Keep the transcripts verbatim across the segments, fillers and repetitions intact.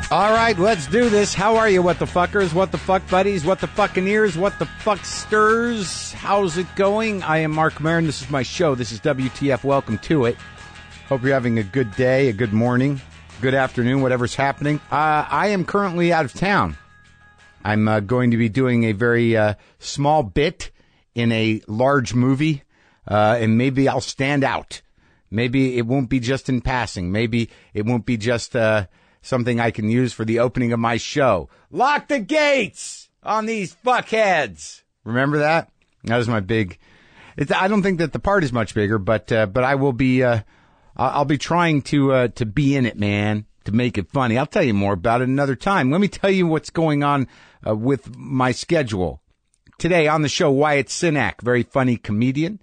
All right, let's do this. How are you, what the fuckers, what the fuck buddies, what the fucking ears, what the fuck stirs? How's it going? I am Mark Maron. This is my show. This is W T F. Welcome to it. Hope you're having a good day, a good morning, good afternoon, whatever's happening. Uh, I am currently out of town. I'm uh, going to be doing a very uh, small bit in a large movie, uh, and maybe I'll stand out. Maybe it won't be just in passing. Maybe it won't be just... Uh, something I can use for the opening of my show. Lock the gates on these fuckheads. Remember that? That was my big... It's, I don't think that the part is much bigger, but uh, but I will be... Uh, I'll be trying to uh, to be in it, man, to make it funny. I'll tell you more about it another time. Let me tell you what's going on uh, with my schedule. Today on the show, Wyatt Cenac, very funny comedian.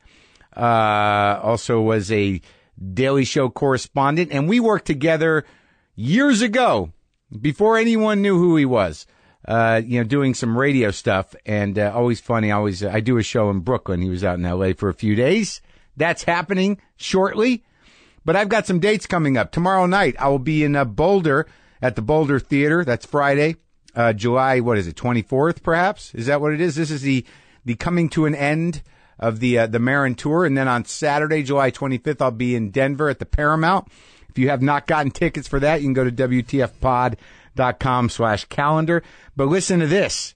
Uh, also was a Daily Show correspondent, and we worked together... years ago, before anyone knew who he was, uh, you know, doing some radio stuff, and uh, always funny. Always, uh, I do a show in Brooklyn. He was out in L A for a few days. That's happening shortly. But I've got some dates coming up. Tomorrow night, I will be in uh, Boulder at the Boulder Theater. That's Friday, uh, July, what is it, twenty-fourth, perhaps? Is that what it is? This is the the coming to an end of the uh, the Marin Tour. And then on Saturday, July twenty-fifth, I'll be in Denver at the Paramount. If you have not gotten tickets for that, you can go to W T F pod dot com slash calendar. But listen to this.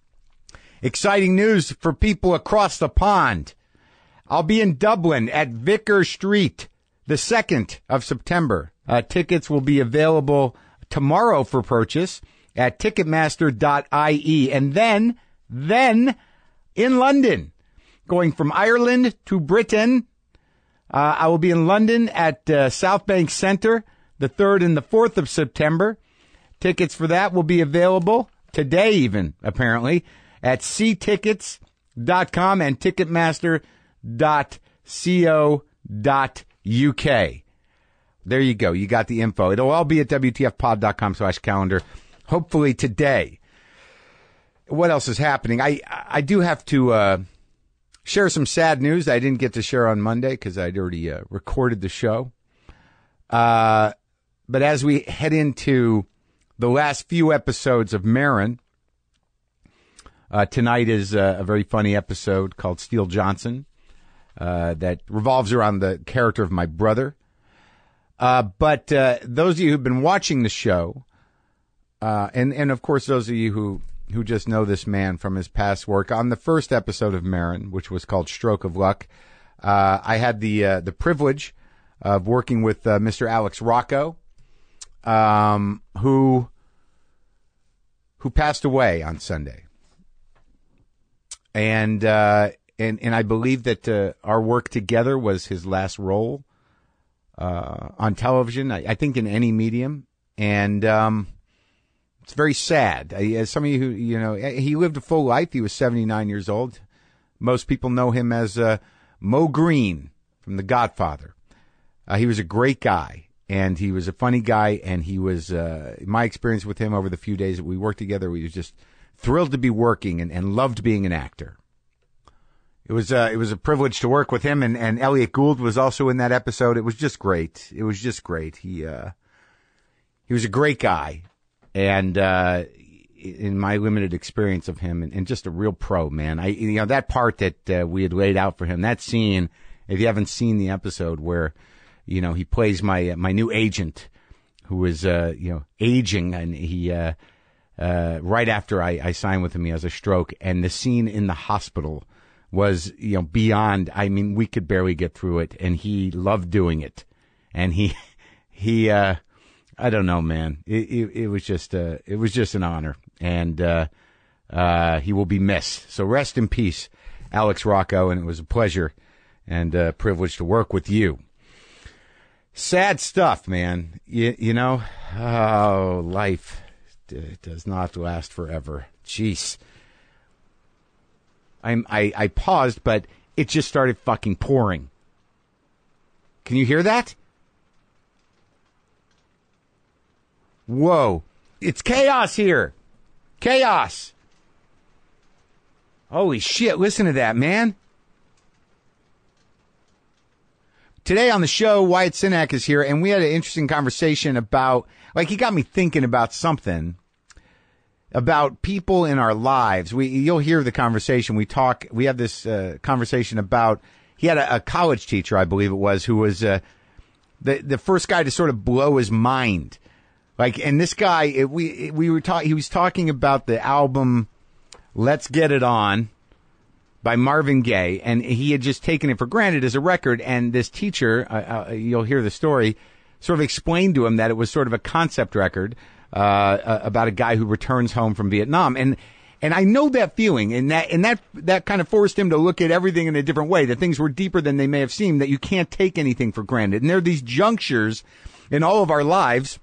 Exciting news for people across the pond. I'll be in Dublin at Vicar Street the second of September. Uh, tickets will be available tomorrow for purchase at ticketmaster dot I E. And then, then in London, going from Ireland to Britain, Uh, I will be in London at uh, South Bank Centre the third and the fourth of September. Tickets for that will be available today even, apparently, at c tickets dot com and ticketmaster dot co dot u k. There you go. You got the info. It'll all be at W T F pod dot com slash calendar, hopefully today. What else is happening? I, I do have to... Uh, Share some sad news I didn't get to share on Monday because I'd already uh, recorded the show. Uh, but as we head into the last few episodes of Marin, uh, tonight is uh, a very funny episode called Steele Johnson uh, that revolves around the character of my brother. Uh, but uh, those of you who've been watching the show, uh, and, and of course those of you who... who just know this man from his past work. On the first episode of Marin, which was called Stroke of Luck, uh, I had the uh, the privilege of working with uh, Mister Alex Rocco, um, who who passed away on Sunday, and uh, and and I believe that uh, our work together was his last role uh, on television. I, I think in any medium, and. Um, It's very sad. As some of you who, you know, he lived a full life. He was seventy-nine years old. Most people know him as uh, Mo Green from The Godfather. Uh, he was a great guy, and he was a funny guy, and he was, uh, my experience with him over the few days that we worked together, we was just thrilled to be working and, and loved being an actor. It was, uh, it was a privilege to work with him, and, and Elliot Gould was also in that episode. It was just great. It was just great. He, uh, he was a great guy. And, uh, in my limited experience of him, and, and just a real pro, man. I, you know, that part that uh, we had laid out for him, that scene, if you haven't seen the episode where, you know, he plays my, uh, my new agent who is, uh, you know, aging, and he, uh, uh, right after I, I signed with him, he has a stroke, and the scene in the hospital was, you know, beyond, I mean, we could barely get through it, and he loved doing it. And he, he, uh, I don't know, man. It, it, it was just, uh, it was just an honor, and uh, uh, he will be missed. So rest in peace, Alex Rocco, and it was a pleasure and a privilege to work with you. Sad stuff, man. You, you know, oh, life d- does not last forever. Jeez. I'm, I, I paused, but it just started fucking pouring. Can you hear that? Whoa. It's chaos here. Chaos. Holy shit, listen to that, man. Today on the show, Wyatt Cenac is here, and we had an interesting conversation about, like, he got me thinking about something, about people in our lives. We, you'll hear the conversation. We talk, we have this uh, conversation about, he had a, a college teacher, I believe it was, who was uh, the the first guy to sort of blow his mind. Like, and this guy, it, we we were talking, he was talking about the album Let's Get It On by Marvin Gaye, and he had just taken it for granted as a record, and this teacher, uh, uh, you'll hear the story, sort of explained to him that it was sort of a concept record uh, uh, about a guy who returns home from Vietnam. And and I know that feeling, and that and that that kind of forced him to look at everything in a different way, that things were deeper than they may have seemed, that you can't take anything for granted. And there are these junctures in all of our lives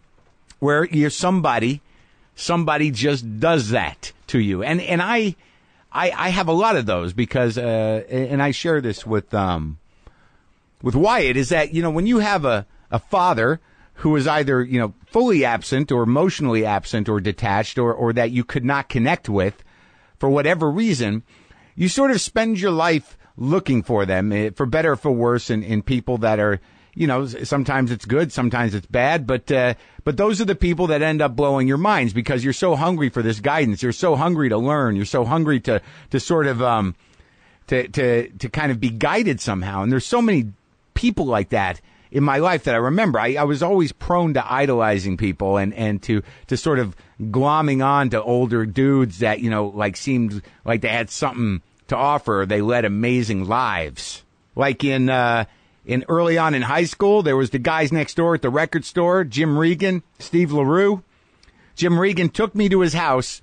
where you're somebody, somebody just does that to you. And and I... I, I have a lot of those because, uh, and I share this with, um, with Wyatt, is that, you know, when you have a, a father who is either, you know, fully absent or emotionally absent or detached or, or that you could not connect with for whatever reason, you sort of spend your life looking for them, for better or for worse, in, in people that are, you know, sometimes it's good, sometimes it's bad, but uh, but those are the people that end up blowing your minds because you're so hungry for this guidance. You're so hungry to learn. You're so hungry to to sort of um to to to kind of be guided somehow. And there's so many people like that in my life that I remember. I, I was always prone to idolizing people and and to to sort of glomming on to older dudes that, you know, like seemed like they had something to offer. They led amazing lives. Like in uh In early on in high school, there was the guys next door at the record store, Jim Regan, Steve LaRue. Jim Regan took me to his house.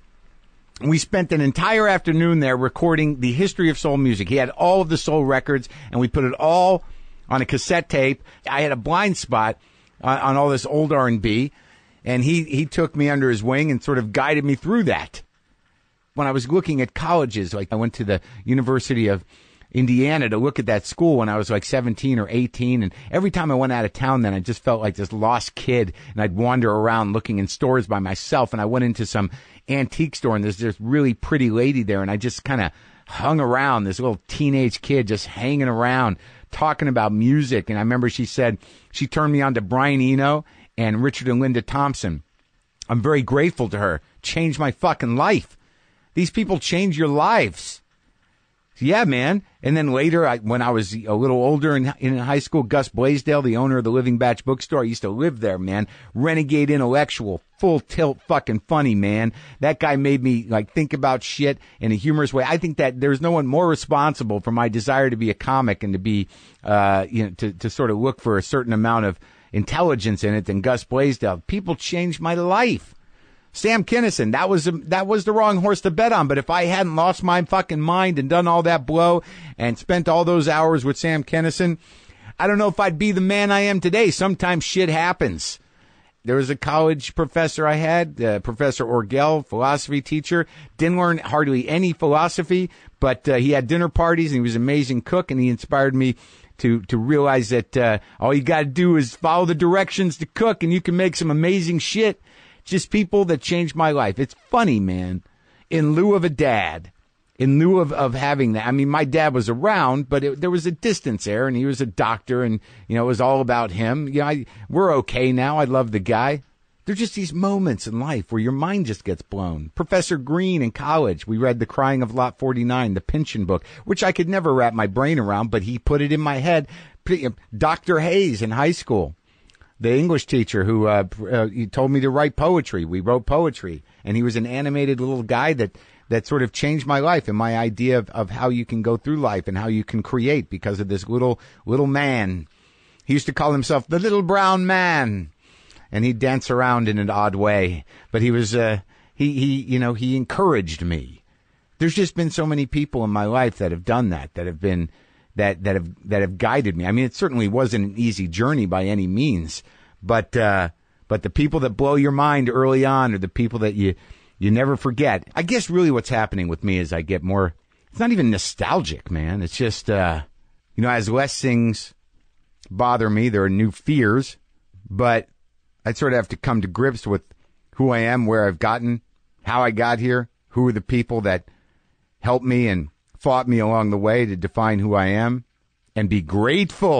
We spent an entire afternoon there recording the history of soul music. He had all of the soul records, and we put it all on a cassette tape. I had a blind spot on, on all this old R and B, and he, he took me under his wing and sort of guided me through that. When I was looking at colleges, like I went to the University of Indiana to look at that school when I was like seventeen or eighteen. And every time I went out of town then, I just felt like this lost kid. And I'd wander around looking in stores by myself. And I went into some antique store and there's this really pretty lady there. And I just kind of hung around, this little teenage kid just hanging around talking about music. And I remember she said, she turned me on to Brian Eno and Richard and Linda Thompson. I'm very grateful to her. Changed my fucking life. These people change your lives. Yeah, man. And then later, I, when I was a little older in, in high school, Gus Blaisdell, the owner of the Living Batch bookstore, I used to live there, man. Renegade intellectual, full tilt fucking funny, man. That guy made me, like, think about shit in a humorous way. I think that there's no one more responsible for my desire to be a comic and to be, uh, you know, to, to sort of look for a certain amount of intelligence in it than Gus Blaisdell. People changed my life. Sam Kinison, that was that was the wrong horse to bet on. But if I hadn't lost my fucking mind and done all that blow and spent all those hours with Sam Kinison, I don't know if I'd be the man I am today. Sometimes shit happens. There was a college professor I had, uh, Professor Orgel, philosophy teacher. Didn't learn hardly any philosophy, but uh, he had dinner parties and he was an amazing cook, and he inspired me to to realize that uh, all you got to do is follow the directions to cook, and you can make some amazing shit. Just people that changed my life. It's funny, man. In lieu of a dad, in lieu of, of having that. I mean, my dad was around, but it, there was a distance there, and he was a doctor, and, you know, it was all about him. You know, I, we're okay now. I love the guy. There're just these moments in life where your mind just gets blown. Professor Green in college, we read The Crying of Lot forty-nine, the Pynchon book, which I could never wrap my brain around, but he put it in my head. Doctor Hayes in high school. The English teacher who uh, uh, he told me to write poetry. We wrote poetry, and he was an animated little guy that, that sort of changed my life and my idea of, of how you can go through life and how you can create because of this little little man. He used to call himself the little brown man, and he'd dance around in an odd way. But he was uh, he he you know he encouraged me. There's just been so many people in my life that have done that, that have been. That that have that have guided me. I mean, it certainly wasn't an easy journey by any means, but uh, but the people that blow your mind early on are the people that you you never forget. I guess really what's happening with me is I get more. It's not even nostalgic, man. It's just uh, you know, as less things bother me, there are new fears, but I sort of have to come to grips with who I am, where I've gotten, how I got here, who are the people that helped me and fought me along the way to define who I am, and be grateful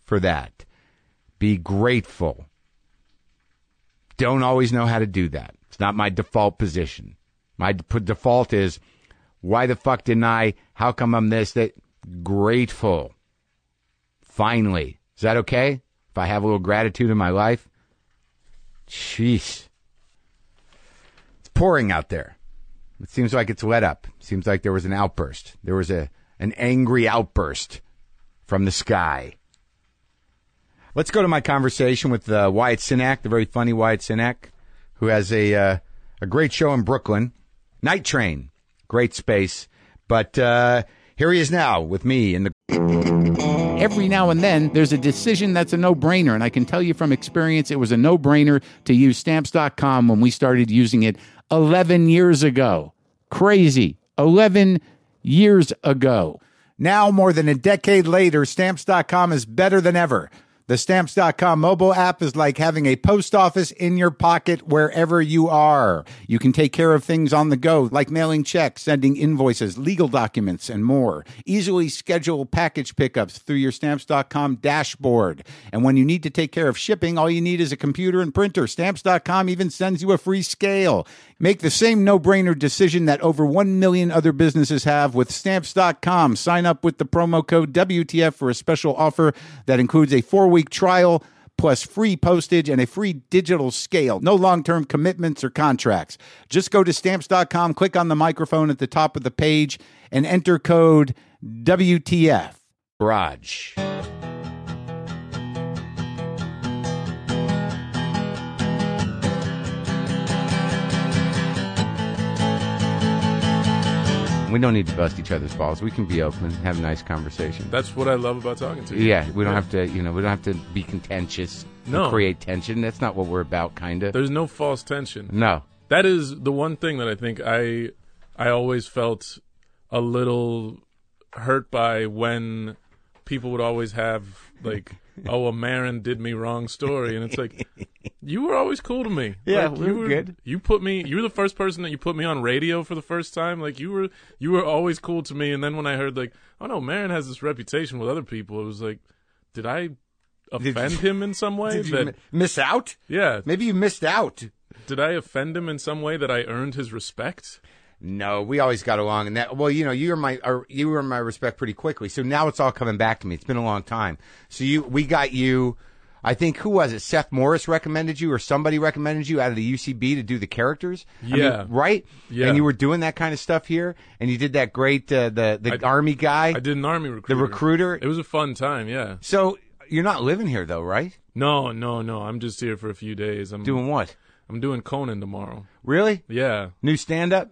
for that. Be grateful. Don't always know how to do that. It's not my default position. My d- default is, why the fuck didn't I? How come I'm this? That? Grateful. Finally. Is that okay? If I have a little gratitude in my life? Jeez. It's pouring out there. It seems like it's let up. It seems like there was an outburst. There was a an angry outburst from the sky. Let's go to my conversation with uh, Wyatt Cenac, the very funny Wyatt Cenac, who has a uh, a great show in Brooklyn. Night Train. Great space. But uh, here he is now with me in the... Every now and then, there's a decision that's a no-brainer, and I can tell you from experience it was a no-brainer to use Stamps dot com when we started using it eleven years ago. Crazy. eleven years ago. Now, more than a decade later, Stamps dot com is better than ever. The Stamps dot com mobile app is like having a post office in your pocket wherever you are. You can take care of things on the go, like mailing checks, sending invoices, legal documents, and more. Easily schedule package pickups through your Stamps dot com dashboard. And when you need to take care of shipping, all you need is a computer and printer. Stamps dot com even sends you a free scale. Make the same no-brainer decision that over one million other businesses have with Stamps dot com. Sign up with the promo code W T F for a special offer that includes a four-week trial plus free postage and a free digital scale. No long-term commitments or contracts. Just go to Stamps dot com, click on the microphone at the top of the page, and enter code W T F. Garage. We don't need to bust each other's balls. We can be open and have a nice conversation. That's what I love about talking to you. Yeah, we don't yeah. have to, you know, we don't have to be contentious. No. And create tension. That's not what we're about, kind of. There's no false tension. No. That is the one thing that I think I I always felt a little hurt by when people would always have, like, oh, a Maron did me wrong story. And it's like, you were always cool to me. Yeah, like, we you were were good. You put me, you were the first person that you put me on radio for the first time. Like, you were you were always cool to me. And then when I heard, like, oh, no, Maron has this reputation with other people, it was like, did I offend you, him in some way? Did you that, mi- miss out? Yeah. Maybe you missed out. Did I offend him in some way that I earned his respect? No, we always got along, and that. Well, you know, you were my, or you were my respect pretty quickly. So now it's all coming back to me. It's been a long time. So you, we got you. I think who was it? Seth Morris recommended you, or somebody recommended you out of the U C B to do the characters. I Yeah, mean, right. Yeah, and you were doing that kind of stuff here, and you did that great uh, the the I, army guy. I did an army recruiter. The recruiter. It was a fun time. Yeah. So you're not living here though, right? No, no, no. I'm just here for a few days. I'm Doing what? I'm doing Conan tomorrow. Really? Yeah. New stand up?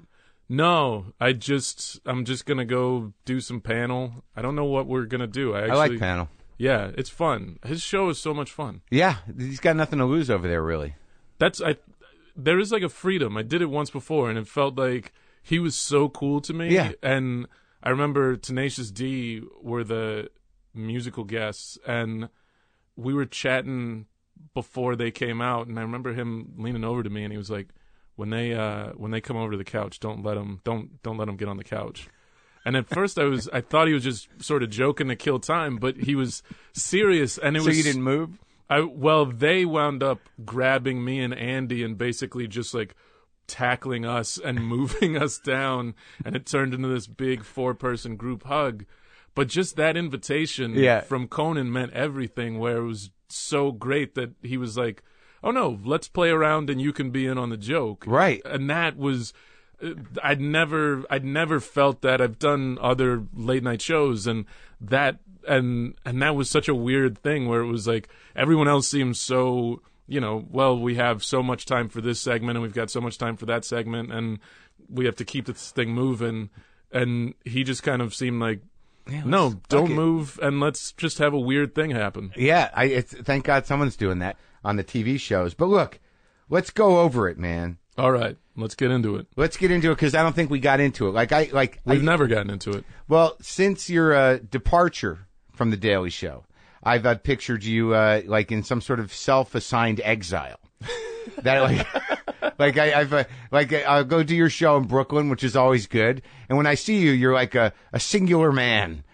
No, I just I'm just gonna go do some panel. I don't know what we're gonna do. I, actually, I like panel. Yeah, it's fun. His show is so much fun. Yeah, he's got nothing to lose over there, really. That's I. There is like a freedom. I did it once before, and it felt like he was so cool to me. Yeah. And I remember Tenacious D were the musical guests, and we were chatting before they came out, and I remember him leaning over to me, and he was like, "When they uh, when they come over to the couch, don't let them don't don't let them get on the couch." And at first, I was I thought he was just sort of joking to kill time, but he was serious, and it so was. you didn't move? I well, they wound up grabbing me and Andy and basically just like tackling us and moving us down, and it turned into this big four-person group hug. But just that invitation yeah. from Conan meant everything, where it was so great that he was like, oh, no, let's play around and you can be in on the joke. Right. And that was, I'd never, I'd never felt that. I've done other late night shows, and that, and, and that was such a weird thing where it was like, everyone else seems so, you know, well, we have so much time for this segment and we've got so much time for that segment and we have to keep this thing moving. And he just kind of seemed like, yeah, no, don't it. move, and let's just have a weird thing happen. Yeah, I it's, thank God someone's doing that on the T V shows. But look, let's go over it, man. All right, let's get into it. Let's get into it because I don't think we got into it. Like I like we've I, never gotten into it. Well, since your uh, departure from the Daily Show, I've uh, pictured you uh, like in some sort of self-assigned exile. that like, like I, I've uh, like I'll go do your show in Brooklyn, which is always good. And when I see you, you're like a, a singular man,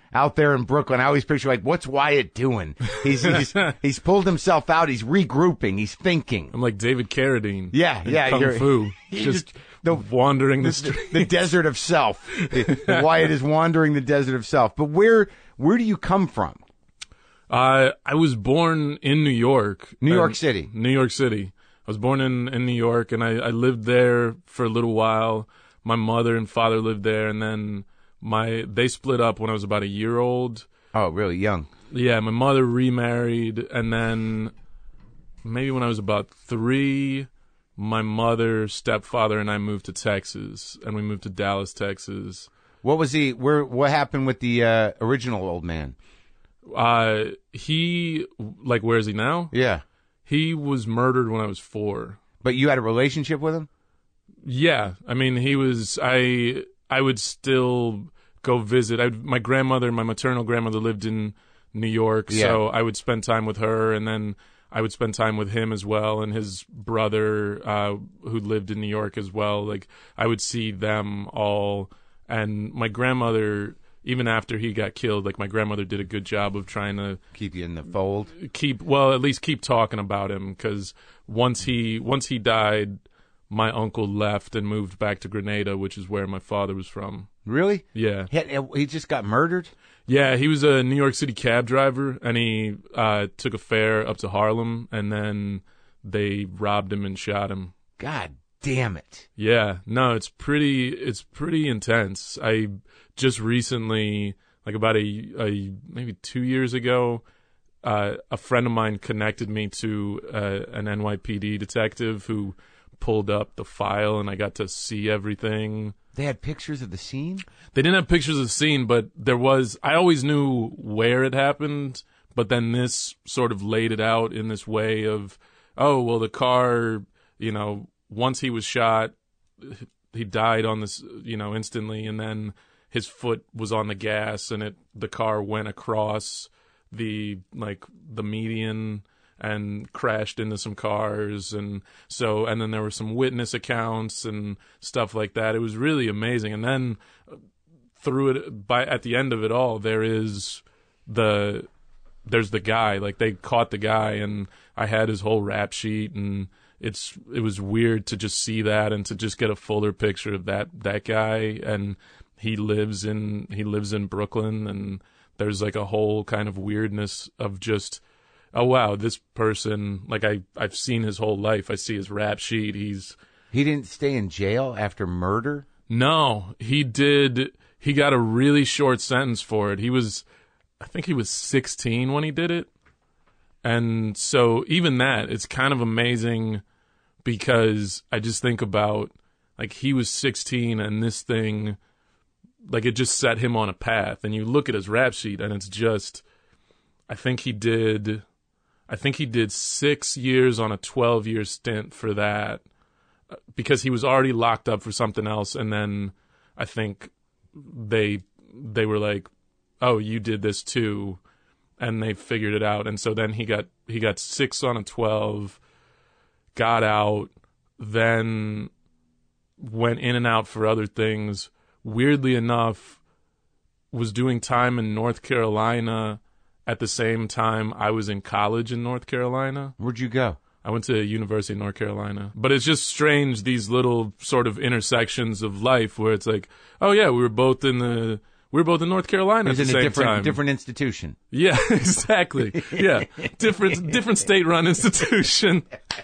out there in Brooklyn. I always picture like, what's Wyatt doing? He's he's, he's pulled himself out. He's regrouping. He's thinking. I'm like David Carradine. Yeah, in yeah. Kung you're, Fu. Just, Just the wandering the, the, streets. the desert of self. Wyatt is wandering the desert of self. But where where do you come from? Uh, I was born in New York. New York and- City. New York City. I was born in, in New York, and I, I lived there for a little while. My mother and father lived there, and then my they split up when I was about a year old. Oh, really young. Yeah, my mother remarried, and then maybe when I was about three, my mother, stepfather, and I moved to Texas, and we moved to Dallas, Texas. What was he? Where? What happened with the uh, original old man? Uh, he, like, where is he now? Yeah, He was murdered when I was four. but you had a relationship with him. Yeah, I mean, he was. I I would still go visit. I my grandmother, my maternal grandmother, lived in New York, Yeah. so I would spend time with her, and then I would spend time with him as well, and his brother, uh, who lived in New York as well. Like, I would see them all, and my grandmother. Even after he got killed, like, my grandmother did a good job of trying to Keep you in the fold. keep, well, at least keep talking about him, because once he once he died, my uncle left and moved back to Grenada, which is where my father was from. Really? Yeah, He, had, he just got murdered. yeah, he was a New York City cab driver, and he uh, took a fare up to Harlem, and then they robbed him and shot him. God damn it! Yeah, no, it's pretty, it's pretty intense. I just recently, like about a, a maybe two years ago, uh, a friend of mine connected me to uh, an N Y P D detective who pulled up the file, and I got to see everything. They had pictures of the scene. They didn't have pictures of the scene, but there was, I always knew where it happened, but then this sort of laid it out in this way of, oh, well, the car, you know, once he was shot, he died on this, you know, instantly, and then his foot was on the gas, and it the car went across the like the median and crashed into some cars, and so and then there were some witness accounts and stuff like that. It was really amazing. And then through it, by at the end of it all, there is the there's the guy. Like, they caught the guy, and I had his whole rap sheet, and it's it was weird to just see that and to just get a fuller picture of that that guy. And he lives in he lives in Brooklyn, and there's like a whole kind of weirdness of just, oh wow, this person, like I I've seen his whole life. I see his rap sheet. He's He didn't stay in jail after murder. no, he did. He got a really short sentence for it. He was, I think he was sixteen when he did it. And so even that, it's kind of amazing, because I just think about, like, he was sixteen, and this thing, like, it just set him on a path. And you look at his rap sheet, and it's just, I think he did, I think he did six years on a twelve-year stint for that, because he was already locked up for something else. And then I think they they were like, oh, you did this too. And they figured it out. And so then he got he got six on a twelve, got out, then went in and out for other things. Weirdly enough, was doing time in North Carolina at the same time I was in college in North Carolina. Where'd you go? I went to University of North Carolina. But it's just strange, these little sort of intersections of life where it's like, oh yeah, we were both in the we were both in North Carolina It was at the in a same different time. different institution. Yeah, exactly. Yeah, different different state-run institution.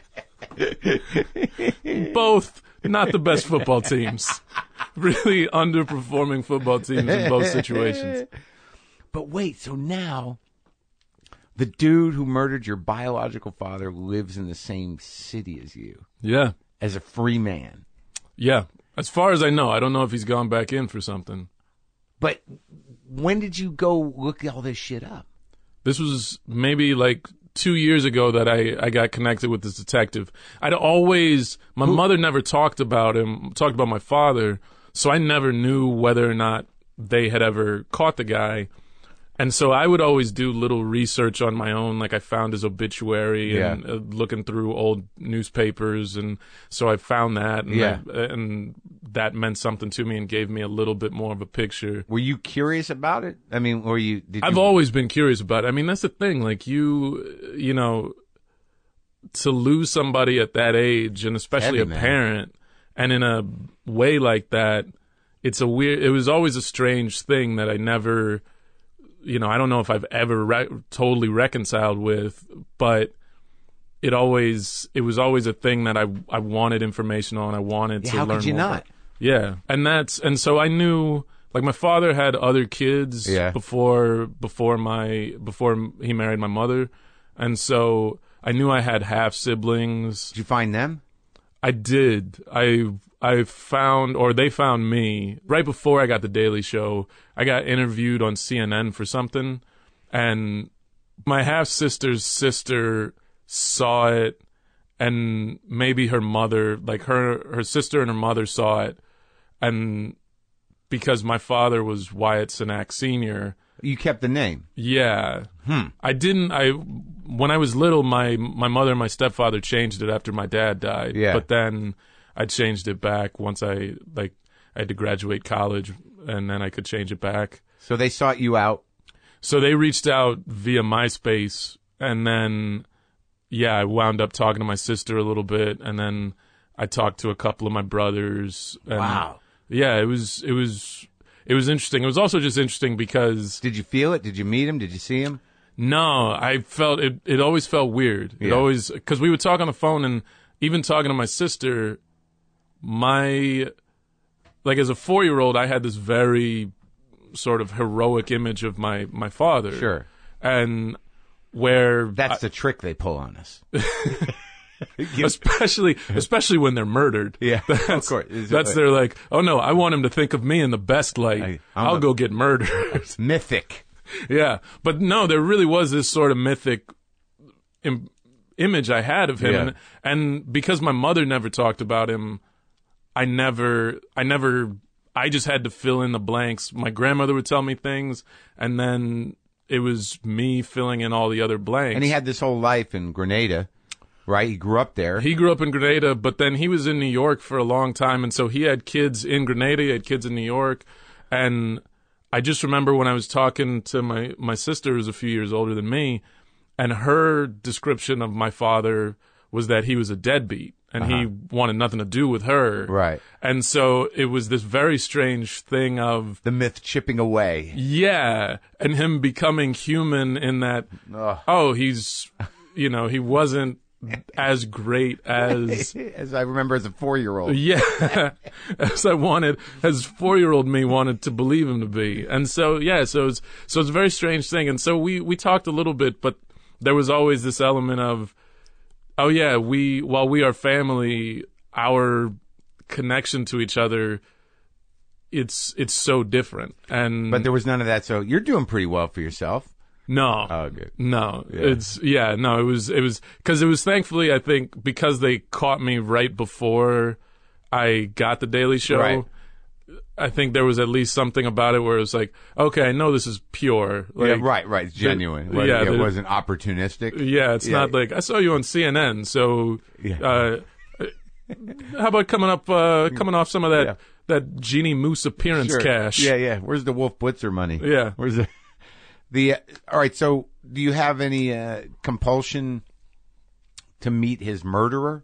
Both not the best football teams. Really underperforming football teams in both situations. But wait, so now the dude who murdered your biological father lives in the same city as you Yeah, as a free man. yeah. As far as I know, I don't know if he's gone back in for something. But when did you go look all this shit up? This was maybe like two years ago that I, I got connected with this detective. I'd always, my mother never talked about him, talked about my father, so I never knew whether or not they had ever caught the guy. and so I would always do little research on my own. Like I found his obituary and Yeah. uh, looking through old newspapers, and so I found that, and, Yeah. I, and that meant something to me and gave me a little bit more of a picture. Were you curious about it? I mean, were you? Did I've you, always been curious about it. I mean, that's the thing. Like you, you know, to lose somebody at that age, and especially Heavy, a man. parent, and in a way like that, it's a weird. It was always a strange thing that I never, you know, I don't know if I've ever re- totally reconciled with, but it always, it was always a thing that I I wanted information on. I wanted Yeah, to how learn could you more not? about. Yeah, and that's and so I knew. Like my father had other kids Yeah. before before my before he married my mother, and so I knew I had half siblings. Did you find them? I did. I I found or they found me right before I got the Daily Show. I got interviewed on C N N for something, and my half sister's sister saw it, and maybe her mother, like her her sister and her mother saw it, and because my father was Wyatt Cenac Senior You kept the name. Yeah. Hmm. I didn't I when I was little my my mother and my stepfather changed it after my dad died. Yeah. But then I changed it back once I like I had to graduate college, and then I could change it back. So they sought you out. So they reached out via MySpace, and then yeah, I wound up talking to my sister a little bit, and then I talked to a couple of my brothers. And Wow. Yeah, it was it was it was interesting. It was also just interesting because Did you feel it? Did you meet him? Did you see him? no, I felt it. It always felt weird. It Yeah. always because we would talk on the phone, and even talking to my sister, my like as a four year old, I had this very sort of heroic image of my my father. Sure. And where That's the trick they pull on us. especially especially when they're murdered. Yeah, that's, of course. That's they're like, oh no, I want him to think of me in the best light. I- I'm I'll a- go get murdered. Mythic. Yeah, but no, there really was this sort of mythic Im- image I had of him, Yeah. and, and because my mother never talked about him, I never, I never, I just had to fill in the blanks. My grandmother would tell me things, and then it was me filling in all the other blanks. And he had this whole life in Grenada, right? He grew up there. He grew up in Grenada, but then he was in New York for a long time, and so he had kids in Grenada, he had kids in New York, and I just remember when I was talking to my, my sister, who's a few years older than me, and her description of my father was that he was a deadbeat, and he wanted nothing to do with her. Right. And so it was this very strange thing of, The myth chipping away. yeah, and him becoming human in that, Ugh. oh, he's, you know, he wasn't as great as... As I remember as a four-year-old. Yeah, as I wanted, as four-year-old me wanted to believe him to be, and so yeah, so it's so it's a very strange thing, and so we we talked a little bit, but there was always this element of, oh yeah, we while we are family, our connection to each other, it's it's so different, and But there was none of that, so you're doing pretty well for yourself. no, Oh, good. no, it's yeah, no, it was it was because it was thankfully I think because they caught me right before I got the Daily Show. Right. I think there was at least something about it where it was like, okay, I know this is pure. Like, yeah, right, right. It's genuine. the- Well, yeah, it the- wasn't opportunistic. Yeah, it's Yeah. not like I saw you on C N N, so Yeah. uh, how about coming up, uh, coming off some of that Yeah. that Jeannie Moose appearance Sure. cash? Yeah, yeah. Where's the Wolf Blitzer money? Yeah. Where's the the? Uh, all right. So, do you have any uh, compulsion to meet his murderer?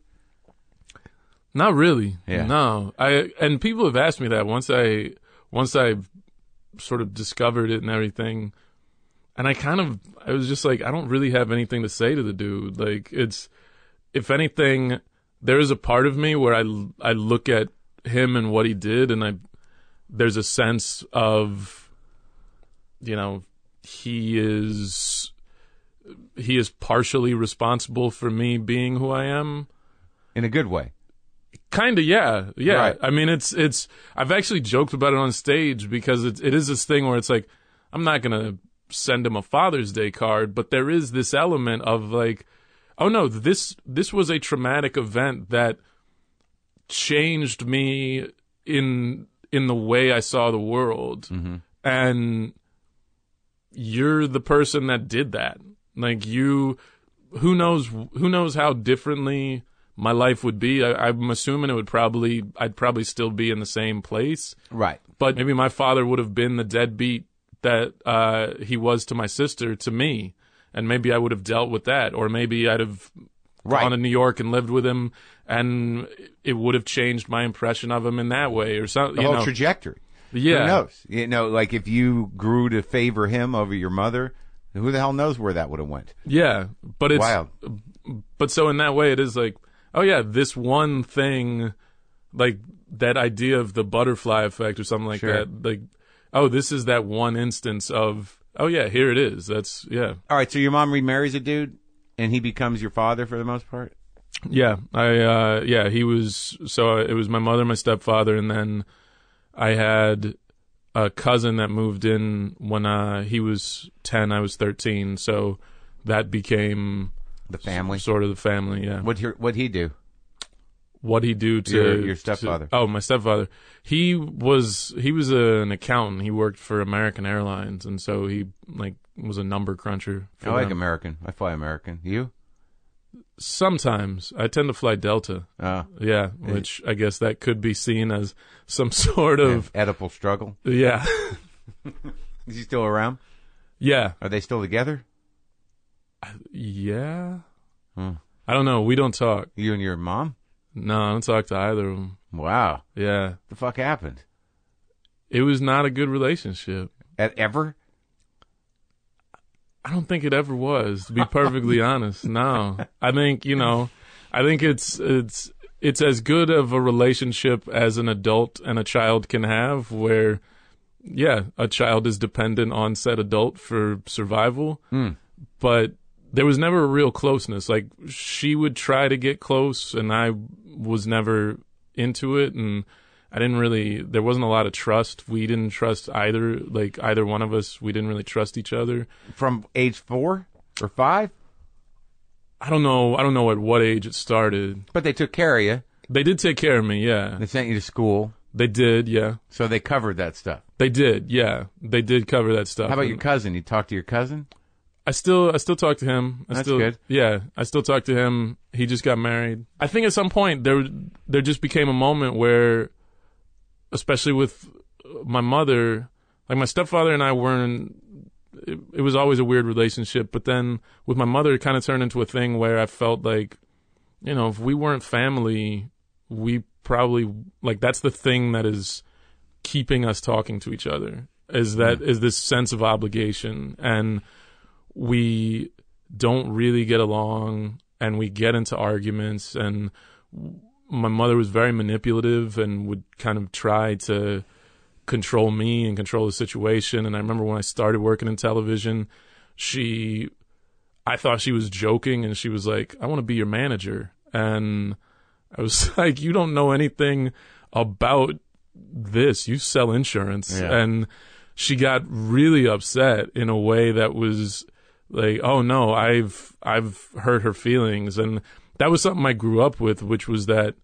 Not really. Yeah. No. I and people have asked me that once I once I've sort of discovered it and everything. And I kind of I was just like, I don't really have anything to say to the dude. Like it's if anything, there is a part of me where I I look at him and what he did, and I there's a sense of, you know, he is he is partially responsible for me being who I am. In a good way. Kind of, yeah, yeah. Right. I mean, it's it's. I've actually joked about it on stage because it it is this thing where it's like, I'm not gonna send him a Father's Day card, but there is this element of like, oh no, this this was a traumatic event that changed me in in the way I saw the world, Mm-hmm. and you're the person that did that. Like you, who knows, who knows how differently my life would be. I, I'm assuming it would probably, I'd probably still be in the same place. Right. But maybe my father would have been the deadbeat that uh, he was to my sister, to me. And maybe I would have dealt with that. Or maybe I'd have Right. gone to New York and lived with him, and it would have changed my impression of him in that way or something. The you whole know. trajectory. Yeah. Who knows? You know, like if you grew to favor him over your mother, who the hell knows where that would have went? Yeah. But it's Wild. But so in that way, it is like, oh yeah, this one thing, like that idea of the butterfly effect or something like Sure. that. Like, oh, this is that one instance of, oh yeah, here it is. That's, yeah. All right, so your mom remarries a dude, and he becomes your father for the most part? Yeah. I, uh, yeah, he was, so it was my mother, my stepfather, and then I had a cousin that moved in when uh, he was ten, I was thirteen. So that became The family? sort of the family, yeah. What'd he, what'd he do? What'd he do to Your- your stepfather. to- oh, my stepfather. He was he was a, an accountant. He worked for American Airlines, and so he like was a number cruncher. For I like them. American. I fly American. You? Sometimes I tend to fly Delta. Uh, Yeah, which I guess that could be seen as some sort of Oedipal struggle. yeah, Is he still around? yeah, Are they still together? yeah. Hmm. I don't know. We don't talk. You and your mom? No, I don't talk to either of them. Wow. Yeah, The fuck happened? it was not a good relationship. At ever? I don't think it ever was, to be perfectly honest. No, I think you know, I think it's it's it's as good of a relationship as an adult and a child can have, where, yeah, a child is dependent on said adult for survival, Mm. but there was never a real closeness. Like she would try to get close, and I was never into it, and I didn't really. There wasn't a lot of trust. We didn't trust either. Like either one of us, we didn't really trust each other. From age four or five? I don't know. I don't know at what age it started. But they took care of you. They did take care of me. Yeah, They sent you to school. they did. Yeah, So they covered that stuff. they did. Yeah, they did cover that stuff. How about your And cousin? You talked to your cousin? I still, I still talk to him. I That's still, good. Yeah, I still talk to him. He just got married. I think at some point there, there just became a moment where, especially with my mother, like my stepfather and I weren't. It, it was always a weird relationship, but then with my mother, it kind of turned into a thing where I felt like, you know, if we weren't family, we probably like that's the thing that is keeping us talking to each other. Is that is this sense of obligation, and we don't really get along, and we get into arguments, and my mother was very manipulative and would kind of try to control me and control the situation. And I remember when I started working in television, she, I thought she was joking, and she was like, I want to be your manager. And I was like, you don't know anything about this. You sell insurance. Yeah. And she got really upset in a way that was like, oh no, I've I've hurt her feelings. And that was something I grew up with, which was that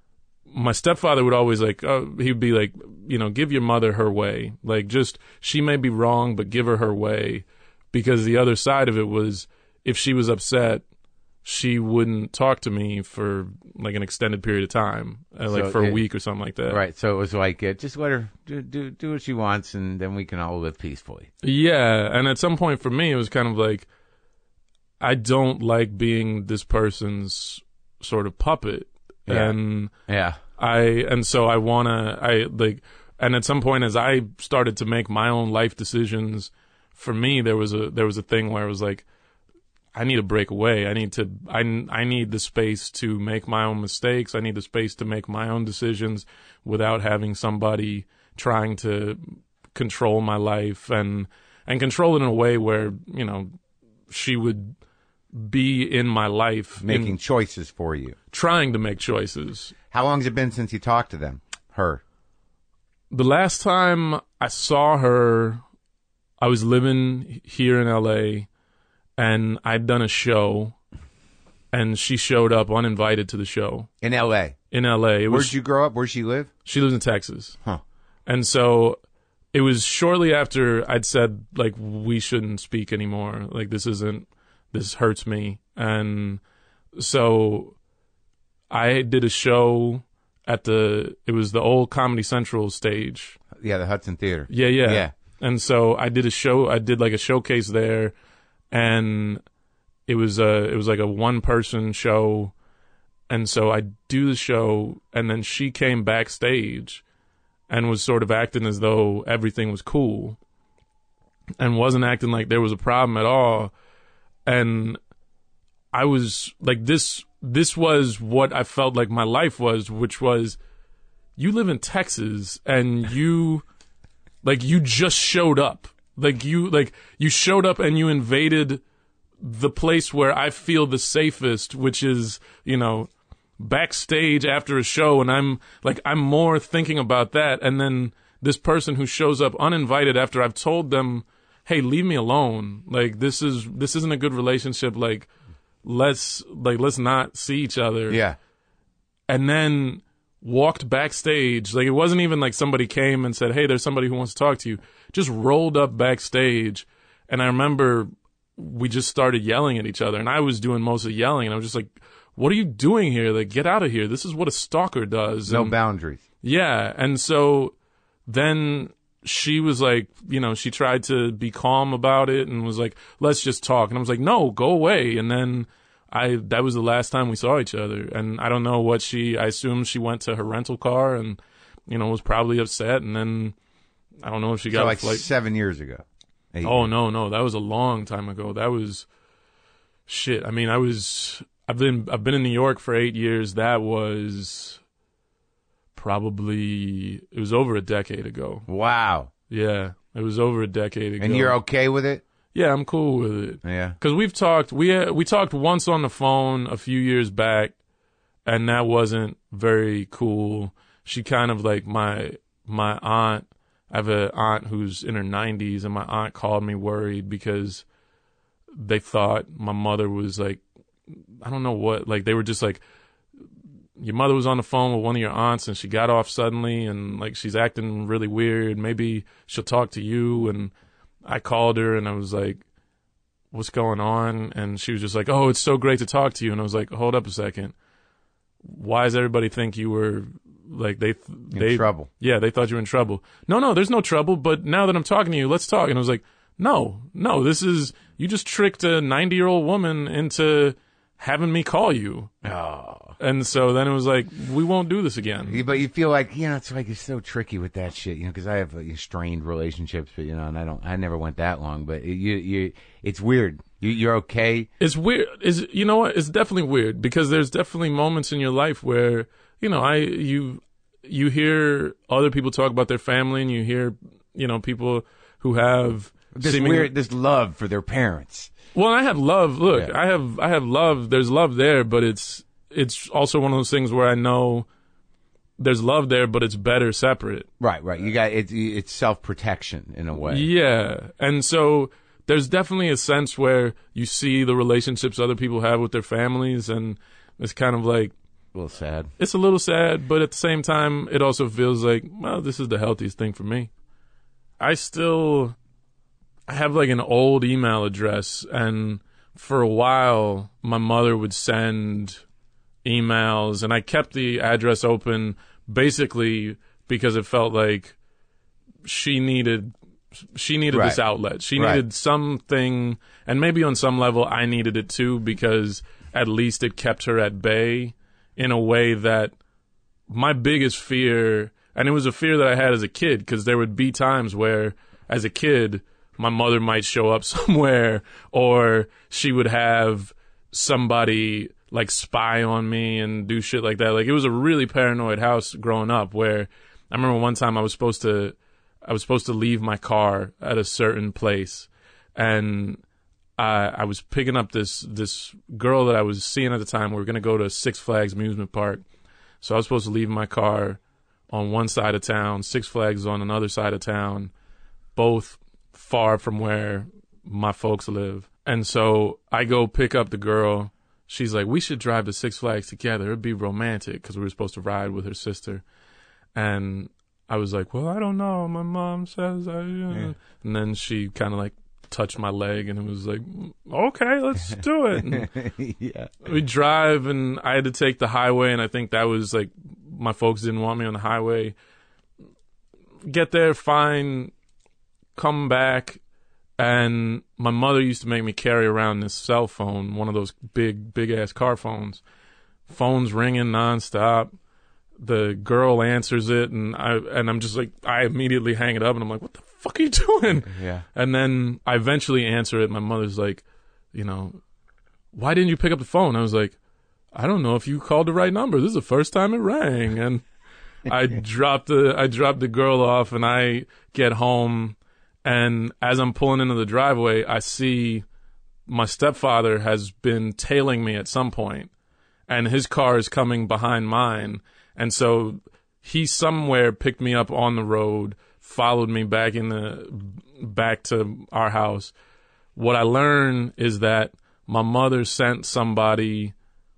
my stepfather would always like, oh, he'd be like, you know, give your mother her way. Like, just, she may be wrong, but give her her way. Because the other side of it was, if she was upset, she wouldn't talk to me for like an extended period of time, uh, like So for a it- week or something like that. Right. So it was like, uh, just let her do, do do what she wants, and then we can all live peacefully. Yeah, and at some point for me, it was kind of like, I don't like being this person's sort of puppet, Yeah. and Yeah. I and so I wanna I like, and at some point as I started to make my own life decisions, for me there was a there was a thing where I was like, I need to break away. I need to. I, I need the space to make my own mistakes. I need the space to make my own decisions without having somebody trying to control my life and and control it in a way where, you know, she would be in my life, Making in, choices for you. trying to make choices. How long's it been since you talked to them? Her. The last time I saw her, I was living here in L A, and I'd done a show, and she showed up uninvited to the show In L A. in L A. It was, Where'd you grow up? Where'd she live? she lives in Texas. Huh. And so it was shortly after I'd said, like, we shouldn't speak anymore. Like, this isn't, this hurts me. And so I did a show at the, it was the old Comedy Central stage. Yeah, the Hudson Theater. Yeah, yeah. Yeah. And so I did a show, I did like a showcase there, and it was a, it was like a one person show. And so I do the show, and then she came backstage and was sort of acting as though everything was cool and wasn't acting like there was a problem at all. And I was like, this, this was what I felt like my life was, which was, you live in Texas and you, like, you just showed up. Like, you, like, you showed up and you invaded the place where I feel the safest, which is, you know, backstage after a show, and I'm like, I'm more thinking about that. And then this person who shows up uninvited after I've told them, hey, leave me alone. Like, this is, this isn't a good relationship. Like, let's, like, let's not see each other. Yeah. And then walked backstage. Like, it wasn't even like somebody came and said, hey, there's somebody who wants to talk to you. Just rolled up backstage. And I remember we just started yelling at each other, and I was doing most of the yelling, and I was just like, what are you doing here? Like, get out of here. This is what a stalker does. No and, boundaries. Yeah. And so then she was like, you know, she tried to be calm about it and was like, let's just talk. And I was like, no, go away. And then I, that was the last time we saw each other. And I don't know what she, I assume she went to her rental car and, you know, was probably upset. And then I don't know if she got So a like flight. seven years ago. Eight Oh, years. no, no. That was a long time ago. That was shit. I mean, I was, I've been, I've been in New York for eight years. That was probably, it was over a decade ago. Wow. Yeah. It was over a decade ago. And you're okay with it? Yeah, I'm cool with it. Yeah. Because we've talked, we uh, we talked once on the phone a few years back, and that wasn't very cool. She kind of like my my aunt. I have an aunt who's in her nineties, and my aunt called me worried because they thought my mother was like, I don't know what, like they were just like, your mother was on the phone with one of your aunts and she got off suddenly and like she's acting really weird. Maybe she'll talk to you. And I called her and I was like, what's going on? And she was just like, oh, it's so great to talk to you. And I was like, hold up a second. Why does everybody think you were like they they In trouble. Yeah, they thought you were in trouble. No, no, there's no trouble. But now that I'm talking to you, let's talk. And I was like, no, no, this is, you just tricked a ninety year old woman into having me call you. Oh. And so then it was like, we won't do this again. Yeah, but you feel like, you know, it's like it's so tricky with that shit, you know, because I have like, strained relationships, but you know, and I don't, I never went that long, but it, you, you, it's weird. You, you're okay. It's weird. Is you know what? It's definitely weird because there's definitely moments in your life where, you know, I you you hear other people talk about their family, and you hear, you know, people who have This seeming- weird, this love for their parents. Well, I have love. Look, Yeah. I have I have love. There's love there, but it's it's also one of those things where I know there's love there, but it's better separate. Right, right. You got it's it's self protection in a way. Yeah, and so there's definitely a sense where you see the relationships other people have with their families, and it's kind of like, A little sad. it's a little sad, but at the same time, it also feels like, well, this is the healthiest thing for me. I still, I have like an old email address, and for a while, my mother would send emails, and I kept the address open basically because it felt like she needed, she needed this Right. outlet. She Right. needed something, and maybe on some level, I needed it too, because at least it kept her at bay in a way that my biggest fear, and it was a fear that I had as a kid, because there would be times where, as a kid, my mother might show up somewhere, or she would have somebody like spy on me and do shit like that. Like, it was a really paranoid house growing up, where I remember one time I was supposed to, I was supposed to leave my car at a certain place, and I, I was picking up this this girl that I was seeing at the time. We were going to go to Six Flags amusement park. So I was supposed to leave my car on one side of town, Six Flags on another side of town, both far from where my folks live. And so I go pick up the girl. She's like, we should drive to Six Flags together. It'd be romantic, because we were supposed to ride with her sister. And I was like, well, I don't know. My mom says I, uh, Yeah. and then she kind of like touched my leg and it was like, okay, let's do it. And Yeah. we drive and I had to take the highway, and I think that was like, my folks didn't want me on the highway. Get there, fine, come back, and my mother used to make me carry around this cell phone, one of those big, big-ass car phones. Phone's ringing nonstop. The girl answers it, and I and I'm just like, I immediately hang it up, and I'm like, what the fuck are you doing? Yeah. And then I eventually answer it. My mother's like, you know, why didn't you pick up the phone? I was like, I don't know if you called the right number. This is the first time it rang. And I dropped the I dropped the girl off, and I get home, and as I'm pulling into the driveway, I see my stepfather has been tailing me at some point, and his car is coming behind mine. And so he somewhere picked me up on the road, followed me back in the back to our house. What I learned is that my mother sent somebody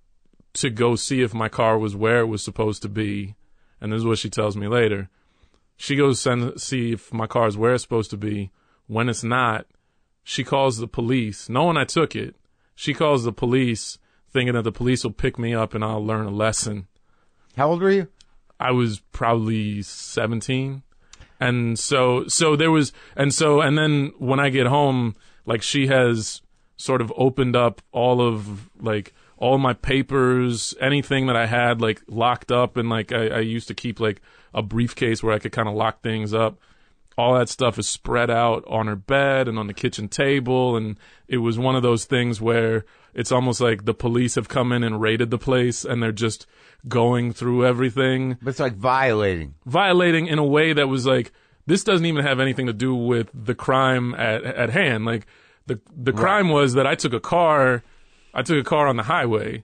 to go see if my car was where it was supposed to be. And this is what she tells me later. She goes send see if my car is where it's supposed to be. When it's not, she calls the police, knowing I took it. She calls the police, thinking that the police will pick me up and I'll learn a lesson. How old were you? I was probably seventeen. And so, so there was, and so, and then when I get home, like she has sort of opened up all of like all my papers, anything that I had like locked up. And like I, I used to keep like a briefcase where I could kind of lock things up. All that stuff is spread out on her bed and on the kitchen table. And it was one of those things where it's almost like the police have come in and raided the place and they're just going through everything. But it's like violating. Violating in a way that was like, this doesn't even have anything to do with the crime at, at hand. Like the, the crime Right. was that I took a car, I took a car on the highway.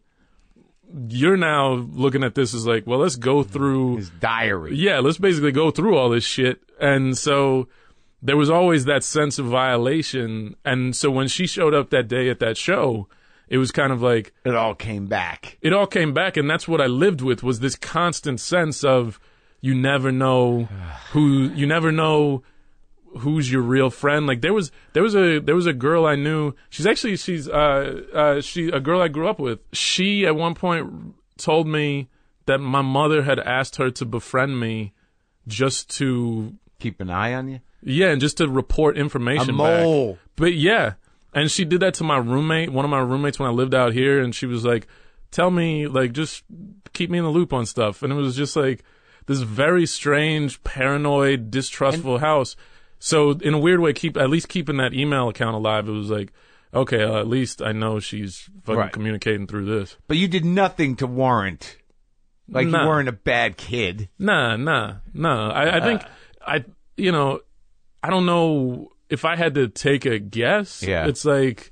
You're now looking at this as like, well, let's go through. His diary. Yeah, let's basically go through all this shit. And so there was always that sense of violation. And so when she showed up that day at that show, it was kind of like, It all came back. it all came back. And that's what I lived with, was this constant sense of you never know who, you never know who's your real friend. Like there was, there was a, there was a girl I knew. She's actually, she's, uh, uh, she, a girl I grew up with. She at one point told me that my mother had asked her to befriend me just to, Keep an eye on you. yeah, and just to report information A mole. back. But yeah, and she did that to my roommate, one of my roommates when I lived out here, and she was like, tell me, like, just keep me in the loop on stuff. And it was just like this very strange, paranoid, distrustful house. So in a weird way, keep at least keeping that email account alive. It was like, okay, uh, at least I know she's fucking Right. communicating through this. But you did nothing to warrant. Like Nah. you weren't a bad kid. Nah, nah, nah. I, I think I, you know, I don't know if I had to take a guess. Yeah. It's like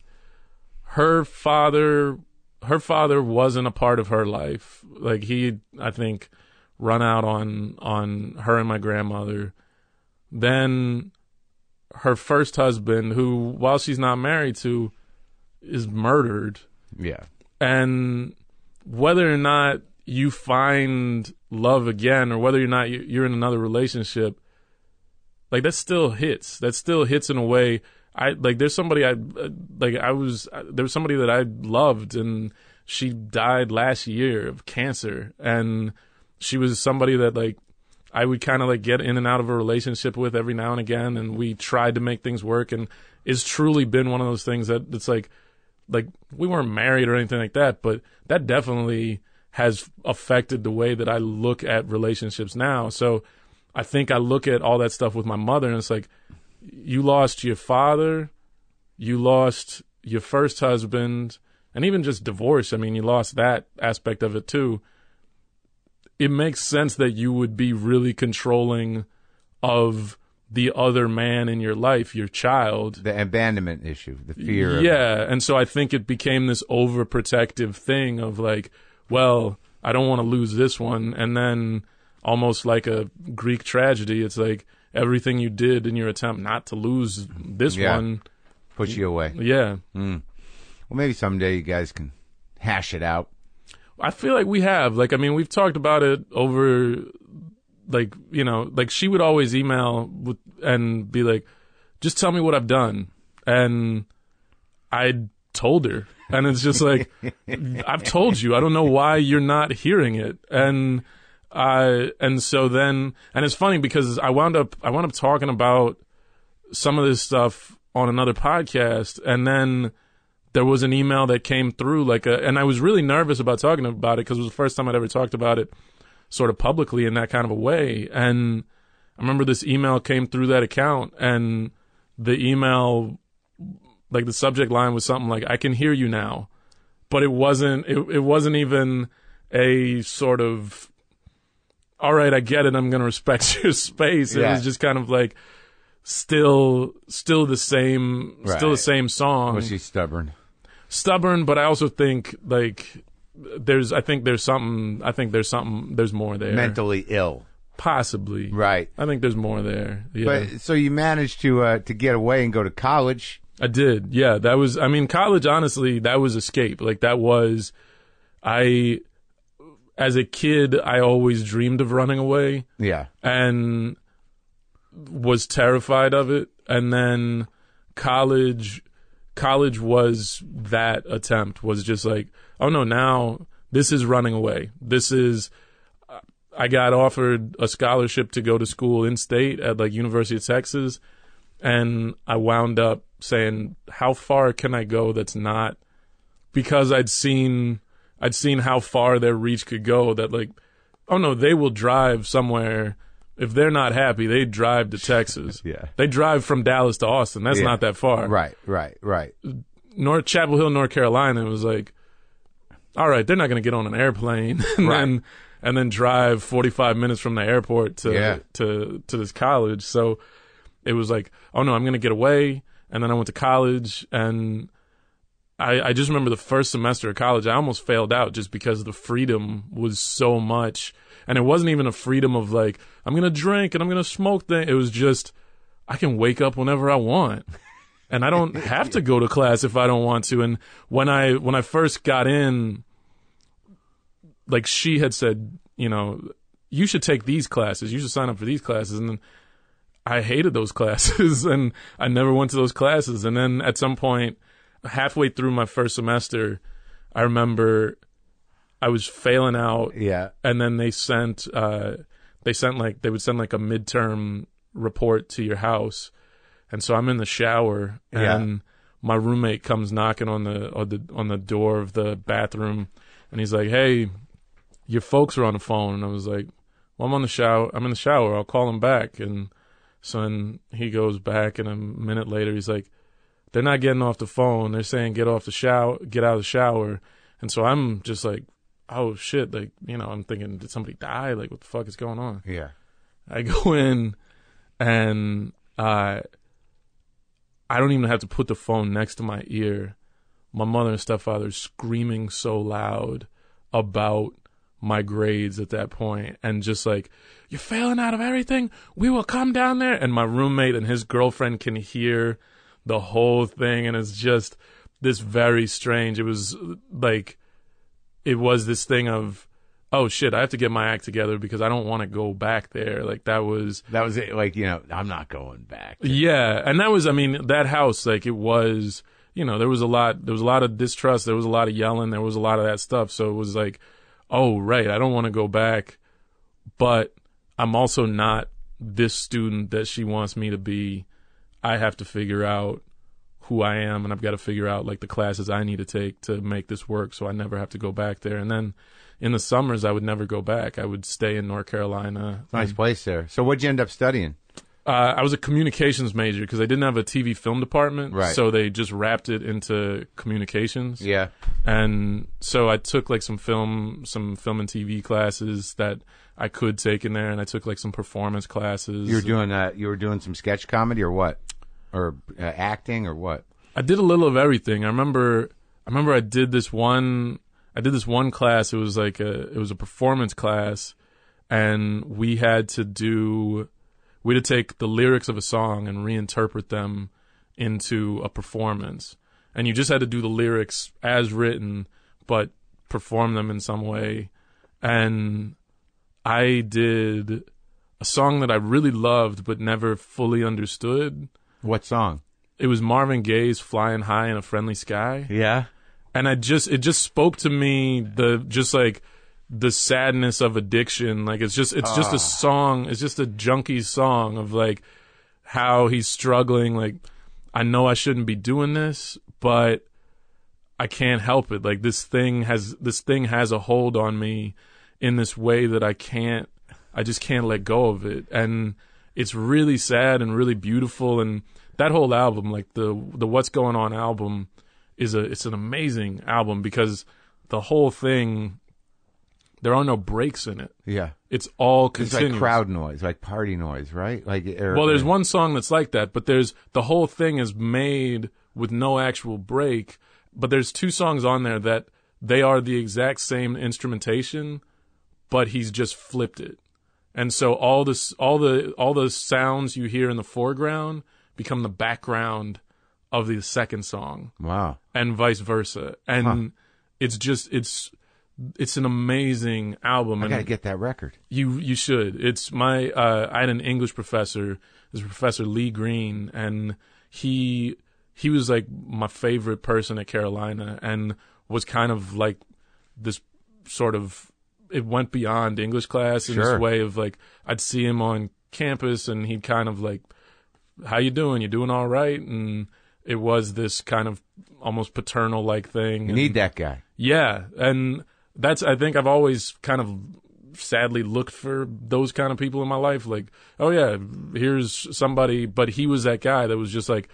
her father, her father wasn't a part of her life. Like he, I think, run out on on her and my grandmother. Then her first husband, who, while she's not married to, is murdered. Yeah. And whether or not you find love again, or whether or not you- you're in another relationship, like that still hits. That still hits in a way. I like. There's somebody I uh, like. I was there was somebody that I loved, and she died last year of cancer, and she was somebody that like I would kind of like get in and out of a relationship with every now and again, and we tried to make things work, and it's truly been one of those things that it's like, like we weren't married or anything like that, but that definitely has affected the way that I look at relationships now. So I think I look at all that stuff with my mother, and it's like, you lost your father, you lost your first husband, and even just divorce. I mean, you lost that aspect of it too. It makes sense that you would be really controlling of the other man in your life, your child. The abandonment issue, the fear. Of Yeah, and so I think it became this overprotective thing of like, well, I don't want to lose this one, and then almost like a Greek tragedy, it's like everything you did in your attempt not to lose this Yeah. one. push you away. Yeah. Well, maybe someday you guys can hash it out. I feel like we have. Like, I mean, we've talked about it over like, you know, like she would always email with, and be like, just tell me what I've done. And I told her. And it's just like, I've told you. I don't know why you're not hearing it. And uh, and so then, and it's funny because I wound up, I wound up talking about some of this stuff on another podcast, and then there was an email that came through, like a, and I was really nervous about talking about it because it was the first time I'd ever talked about it sort of publicly in that kind of a way. And I remember this email came through that account, and the email, like the subject line was something like, I can hear you now. But it wasn't, it, it wasn't even a sort of, all right, I get it, I'm going to respect your space. It Yeah. was just kind of like, still, still the same, Right. still the same song. Was she stubborn? Stubborn, but I also think, like, there's, I think there's something, I think there's something, there's more there. Mentally ill. Possibly. Right. I think there's more there. Yeah. But so you managed to uh, to get away and go to college. I did. Yeah, that was, I mean, college, honestly, that was escape. Like, that was, I, as a kid, I always dreamed of running away Yeah. and was terrified of it. And then college, college was that attempt, was just like, oh no, now this is running away. This is, I got offered a scholarship to go to school in state at like University of Texas. And I wound up saying, how far can I go that's not, because I'd seen, I'd seen how far their reach could go, that like, oh no, they will drive somewhere. If they're not happy, they drive to Texas. Yeah. They drive from Dallas to Austin. That's Yeah. not that far. Right, right, right. North Chapel Hill, North Carolina, it was like, all right, they're not going to get on an airplane and Right. then and then drive forty-five minutes from the airport to Yeah. to to this college. So it was like, oh no, I'm going to get away. And then I went to college, and I, I just remember the first semester of college, I almost failed out just because the freedom was so much. And it wasn't even a freedom of like, I'm going to drink and I'm going to smoke thing. It was just, I can wake up whenever I want. And I don't have to go to class if I don't want to. And when I when I first got in, like she had said, you know, you should take these classes. You should sign up for these classes. And then I hated those classes, and I never went to those classes. And then at some point, halfway through my first semester, I remember I was failing out. Yeah. And then they sent, uh, they sent like, they would send like a midterm report to your house. And so I'm in the shower, and Yeah. my roommate comes knocking on the, on the on the door of the bathroom, and he's like, "Hey, your folks are on the phone." And I was like, "Well, I'm on the shower. I'm in the shower. I'll call them back." And so then he goes back, and a minute later, he's like, "They're not getting off the phone. They're saying get off the shower, get out of the shower." And so I'm just like, "Oh shit!" Like, you know, I'm thinking, did somebody die? Like, what the fuck is going on? Yeah. I go in, and uh, I don't even have to put the phone next to my ear. My mother and stepfather screaming so loud about my grades at that point, and just like, "You're failing out of everything. We will come down there." And my roommate and his girlfriend can hear the whole thing, and it's just this very strange. It was like, it was this thing of, oh shit, I have to get my act together because I don't want to go back there. Like that was, That was it. Like, you know, I'm not going back. yeah. And that was, I mean, that house, like it was, you know, there was a lot, there was a lot of distrust. There was a lot of yelling. There was a lot of that stuff. So it was like, oh, right, I don't want to go back, but I'm also not this student that she wants me to be. I have to figure out who I am, and I've got to figure out like the classes I need to take to make this work so I never have to go back there. And then in the summers, I would never go back. I would stay in North Carolina. Nice place there. So what'd you end up studying? Uh, I was a communications major because they didn't have a T V film department, Right. so they just wrapped it into communications. Yeah. And so I took like some film, some film and T V classes that I could take in there, and I took like some performance classes. You were doing uh, you were doing some sketch comedy or what? Or uh, acting or what? I did a little of everything. I remember, I remember I did this one, I did this one class. It was like a, it was a performance class, and we had to do, we had to take the lyrics of a song and reinterpret them into a performance. And you just had to do the lyrics as written, but perform them in some way. And I did, a song that I really loved but never fully understood. What song? It was Marvin Gaye's "Flying High in a Friendly Sky." Yeah. And I just it just spoke to me, the just like the sadness of addiction. Like it's just it's Ah. just a song. It's just a junkie song of like how he's struggling. Like, I know I shouldn't be doing this, but I can't help it. Like this thing has this thing has a hold on me in this way that I can't. I just can't let go of it. And it's really sad and really beautiful. And that whole album, like the the What's Going On album, is a it's an amazing album because the whole thing, there are no breaks in it. Yeah. It's all It's continuous. like crowd noise, like party noise, right? Like or, Well, there's or- one song that's like that, but there's the whole thing is made with no actual break. But there's two songs on there that they are the exact same instrumentation, but he's just flipped it. And so all this, all the, all the sounds you hear in the foreground become the background of the second song, Wow. and vice versa. And Huh. it's just, it's, it's an amazing album. I and got to get that record. You you should. It's my. Uh, I had an English professor, this Professor Lee Green, and he he was like my favorite person at Carolina, and was kind of like this sort of. It went beyond English class in Sure. this way of like I'd see him on campus, and he'd kind of like, "How you doing? You doing all right?" And it was this kind of almost paternal like thing. You need that guy. Yeah, and that's, I think I've always kind of sadly looked for those kind of people in my life. Like, oh yeah, here's somebody, but he was that guy that was just like,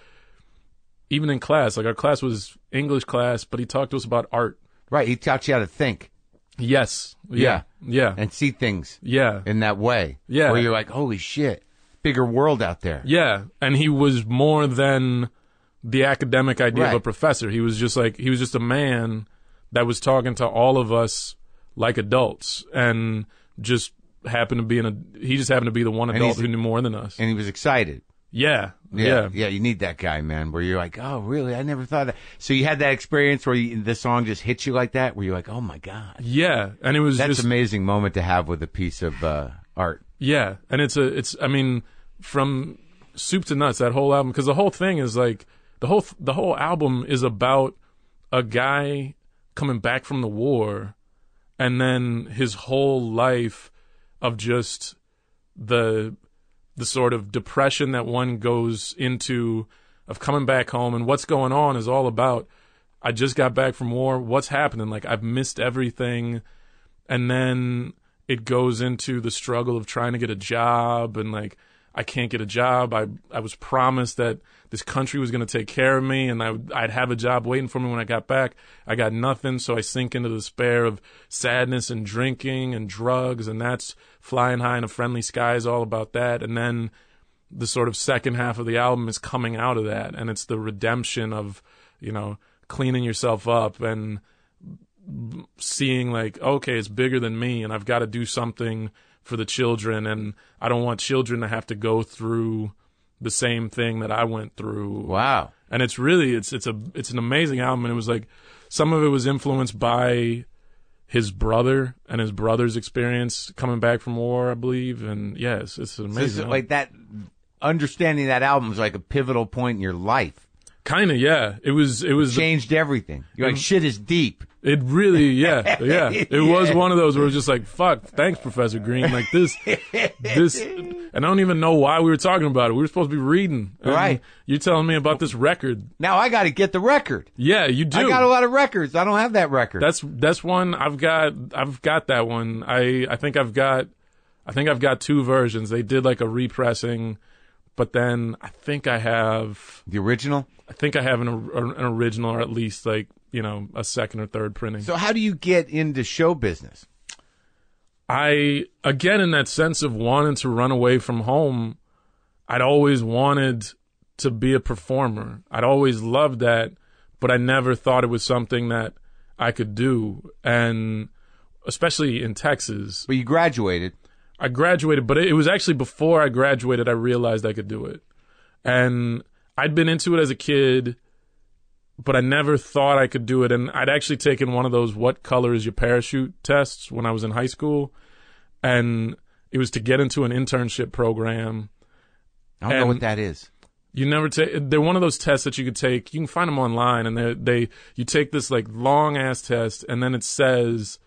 even in class, like our class was English class, but he talked to us about art. Right. He taught you how to think Yes. Yeah. Yeah. and see things Yeah. in that way. Yeah. Where you're like, holy shit, bigger world out there. Yeah. And he was more than the academic idea of a Right. professor. He was just like, he was just a man that was talking to all of us like adults, and just happened to be in a, he just happened to be the one adult he's- who knew more than us. And he was excited. Yeah. Yeah, Yeah. yeah, you need that guy, man. Where you're like, oh, really? I never thought of that. So you had that experience where you, the song just hit you like that, where you're like, oh my god, Yeah. And it was that's just, an amazing moment to have with a piece of uh, art. yeah. And it's a, it's, I mean, from soup to nuts, that whole album, because the whole thing is like, the whole, the whole album is about a guy coming back from the war, and then his whole life of just the the sort of depression that one goes into of coming back home, and what's going on is all about, I just got back from war, what's happening? Like, I've missed everything. And then it goes into the struggle of trying to get a job, and like, I can't get a job. I I was promised that this country was going to take care of me, and I would, I'd have a job waiting for me when I got back. I got nothing, so I sink into despair of sadness and drinking and drugs, and that's Flying High in a Friendly Sky is all about that. And then the sort of second half of the album is coming out of that, and it's the redemption of, you know, cleaning yourself up and seeing like, okay, it's bigger than me, and I've got to do something for the children, and I don't want children to have to go through the same thing that I went through. Wow. And it's really, it's it's a it's an amazing album, and it was like, some of it was influenced by his brother and his brother's experience coming back from war, I believe, and yes, it's an So amazing it's album. like that. Understanding that album was like a pivotal point in your life. Kind of, yeah. It was it was the, Changed everything. You're like, shit is deep. It really, yeah, yeah. It was one of those where it was just like, fuck, thanks, Professor Green. Like this, this, and I don't even know why we were talking about it. We were supposed to be reading. And Right. You're telling me about this record. Now I got to get the record. Yeah, you do. I got a lot of records. I don't have that record. That's that's one I've got. I've got that one. I I think I've got. I think I've got two versions. They did like a repressing, but then I think I have. the original. I think I have an an original, or at least like, you know, a second or third printing. So how do you get into show business? I, again, in that sense of wanting to run away from home, I'd always wanted to be a performer. I'd always loved that, but I never thought it was something that I could do. And especially in Texas, But you graduated. I graduated, but it was actually before I graduated I realized I could do it. And I'd been into it as a kid, but I never thought I could do it. And I'd actually taken one of those what color is your parachute tests when I was in high school. And it was to get into an internship program. I don't know what that is. You never take. They're one of those tests that you could take. You can find them online, and they they you take this like long ass test, and then it says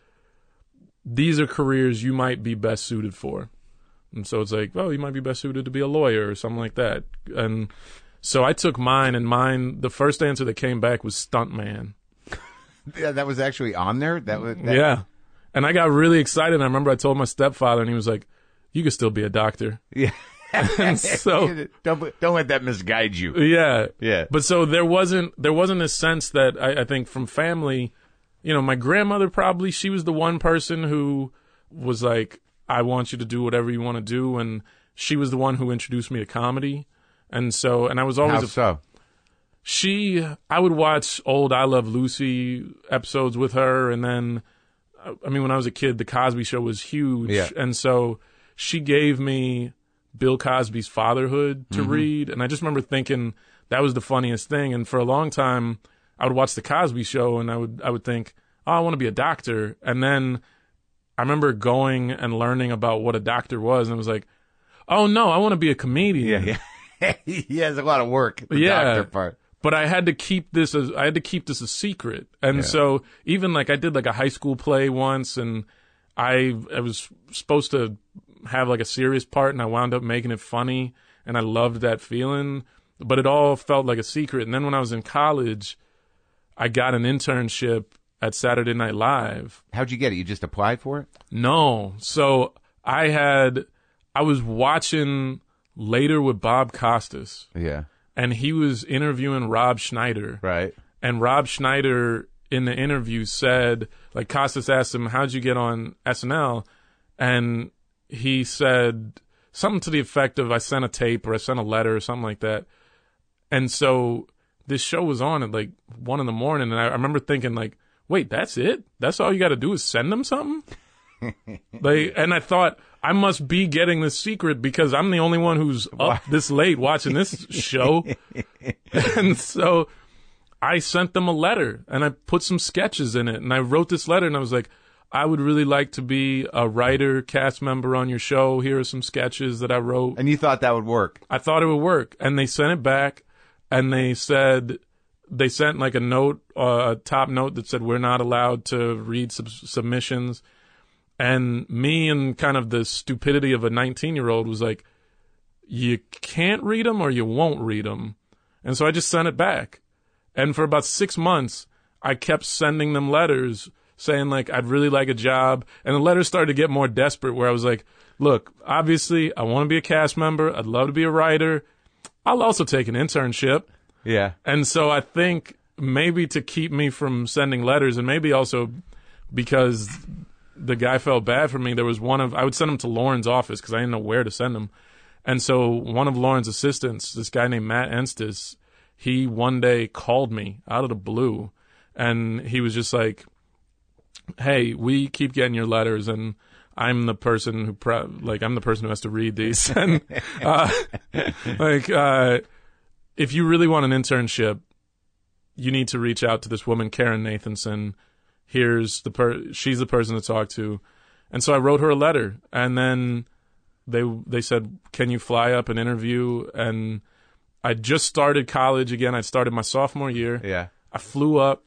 these are careers you might be best suited for. And so it's like, oh, you might be best suited to be a lawyer or something like that. And so I took mine, and mine, the first answer that came back was stuntman. Yeah, that was actually on there. That was that... yeah, and I got really excited. I remember I told my stepfather, and he was like, "You could still be a doctor." Yeah. And so don't don't let that misguide you. Yeah, yeah. But so there wasn't there wasn't a sense that I, I think from family, you know, my grandmother probably she was the one person who was like, I want you to do whatever you want to do, and she was the one who introduced me to comedy, and so and I was always How a, so? She I would watch old I Love Lucy episodes with her, and then I mean when I was a kid, The Cosby Show was huge, yeah. and so she gave me Bill Cosby's Fatherhood to mm-hmm. read, and I just remember thinking that was the funniest thing. And for a long time, I would watch The Cosby Show, and I would I would think, oh, I want to be a doctor. And then I remember going and learning about what a doctor was, and it was like, oh no, I want to be a comedian. Yeah, yeah. He has a lot of work. The yeah, doctor part. But I had to keep this as I had to keep this a secret, and yeah. so even like I did like a high school play once, and I I was supposed to have like a serious part, and I wound up making it funny, and I loved that feeling, but it all felt like a secret. And then when I was in college, I got an internship at Saturday Night Live. How'd you get it? You just applied for it? No. So I had, I was watching Later with Bob Costas. Yeah. And he was interviewing Rob Schneider. Right. And Rob Schneider in the interview said, like Costas asked him, how'd you get on S N L? And he said something to the effect of, I sent a tape or I sent a letter or something like that. And so this show was on at like one in the morning. And I, I remember thinking like, wait, that's it? That's all you got to do is send them something? Like, and I thought I must be getting this secret because I'm the only one who's up this late watching this show. And so I sent them a letter and I put some sketches in it. And I wrote this letter and I was like, I would really like to be a writer, cast member on your show. Here are some sketches that I wrote. And you thought that would work? I thought it would work. And they sent it back, and they said, they sent like a note, uh, a top note that said, we're not allowed to read sub- submissions. And me and kind of the stupidity of a nineteen-year-old was like, you can't read them or you won't read them. And so I just sent it back. And for about six months, I kept sending them letters saying like, I'd really like a job. And the letters started to get more desperate where I was like, look, obviously I want to be a cast member. I'd love to be a writer. I'll also take an internship. Yeah. And so I think maybe to keep me from sending letters, and maybe also because the guy felt bad for me, there was one of, I would send him to Lauren's office because I didn't know where to send him. And so one of Lauren's assistants, this guy named Matt Enstis, he one day called me out of the blue, and he was just like, hey, we keep getting your letters, and I'm the person who, pre- like, I'm the person who has to read these. And, uh, like, uh, if you really want an internship, you need to reach out to this woman, Karen Nathanson. Here's the per, she's the person to talk to. And so I wrote her a letter, and then they, they said, can you fly up and interview? And I just started college again. I started my sophomore year. Yeah. I flew up.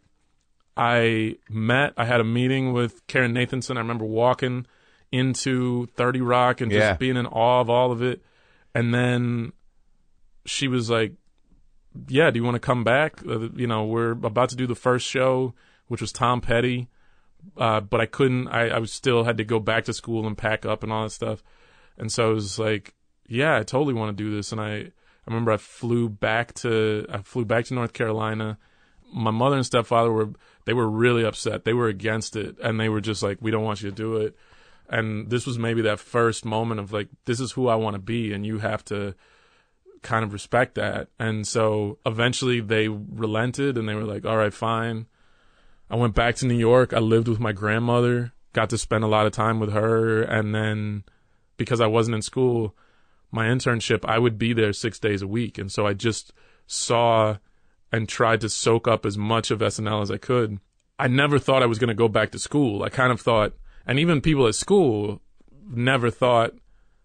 I met, I had a meeting with Karen Nathanson. I remember walking into thirty Rock and just yeah. being in awe of all of it. And then she was like, yeah, do you want to come back? Uh, you know, we're about to do the first show, which was Tom Petty. Uh, but I couldn't, I, I was still had to go back to school and pack up and all that stuff. And so I was like, yeah, I totally want to do this. And I, I remember I flew back to, I flew back to North Carolina. My mother and stepfather were, they were really upset. They were against it. And they were just like, we don't want you to do it. And this was maybe that first moment of like, this is who I want to be. And you have to kind of respect that. And so eventually they relented and they were like, all right, fine. I went back to New York. I lived with my grandmother, got to spend a lot of time with her. And then because I wasn't in school, my internship, I would be there six days a week. And so I just saw and tried to soak up as much of S N L as I could. I never thought I was going to go back to school. I kind of thought, and even people at school never thought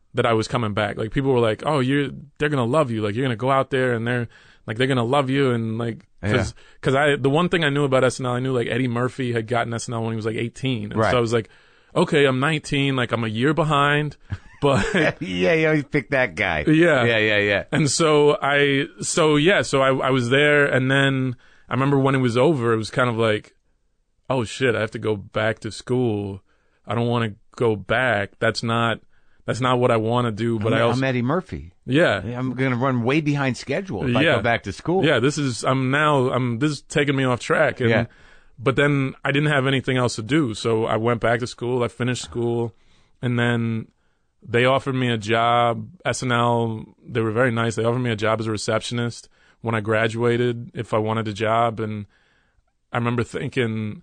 that I was coming back. Like people were like, "Oh, you're they're gonna love you. Like you're gonna go out there and they're like they're gonna love you." And like because because I the one thing I knew about S N L, I knew like Eddie Murphy had gotten S N L when he was like eighteen, and Right. so I was like, okay, I'm nineteen, like I'm a year behind, but yeah, you always pick that guy. Yeah. Yeah, yeah, yeah. and so I so yeah, so I I was there, and then I remember when it was over, it was kind of like, oh shit, I have to go back to school. I don't want to go back. That's not that's not what I want to do. But I'm, I also I'm Eddie Murphy. yeah. I'm going to run way behind schedule if I Yeah. go back to school. Yeah, this is I'm now I'm this is taking me off track. And Yeah. but then I didn't have anything else to do, so I went back to school. I finished school, and then they offered me a job. S N L, they were very nice. They offered me a job as a receptionist when I graduated if I wanted a job, and I remember thinking,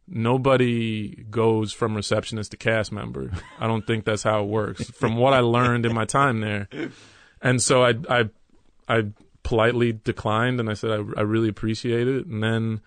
nobody goes from receptionist to cast member. I don't think that's how it works from what I learned in my time there. And so I I I politely declined, and I said I, I really appreciate it. And then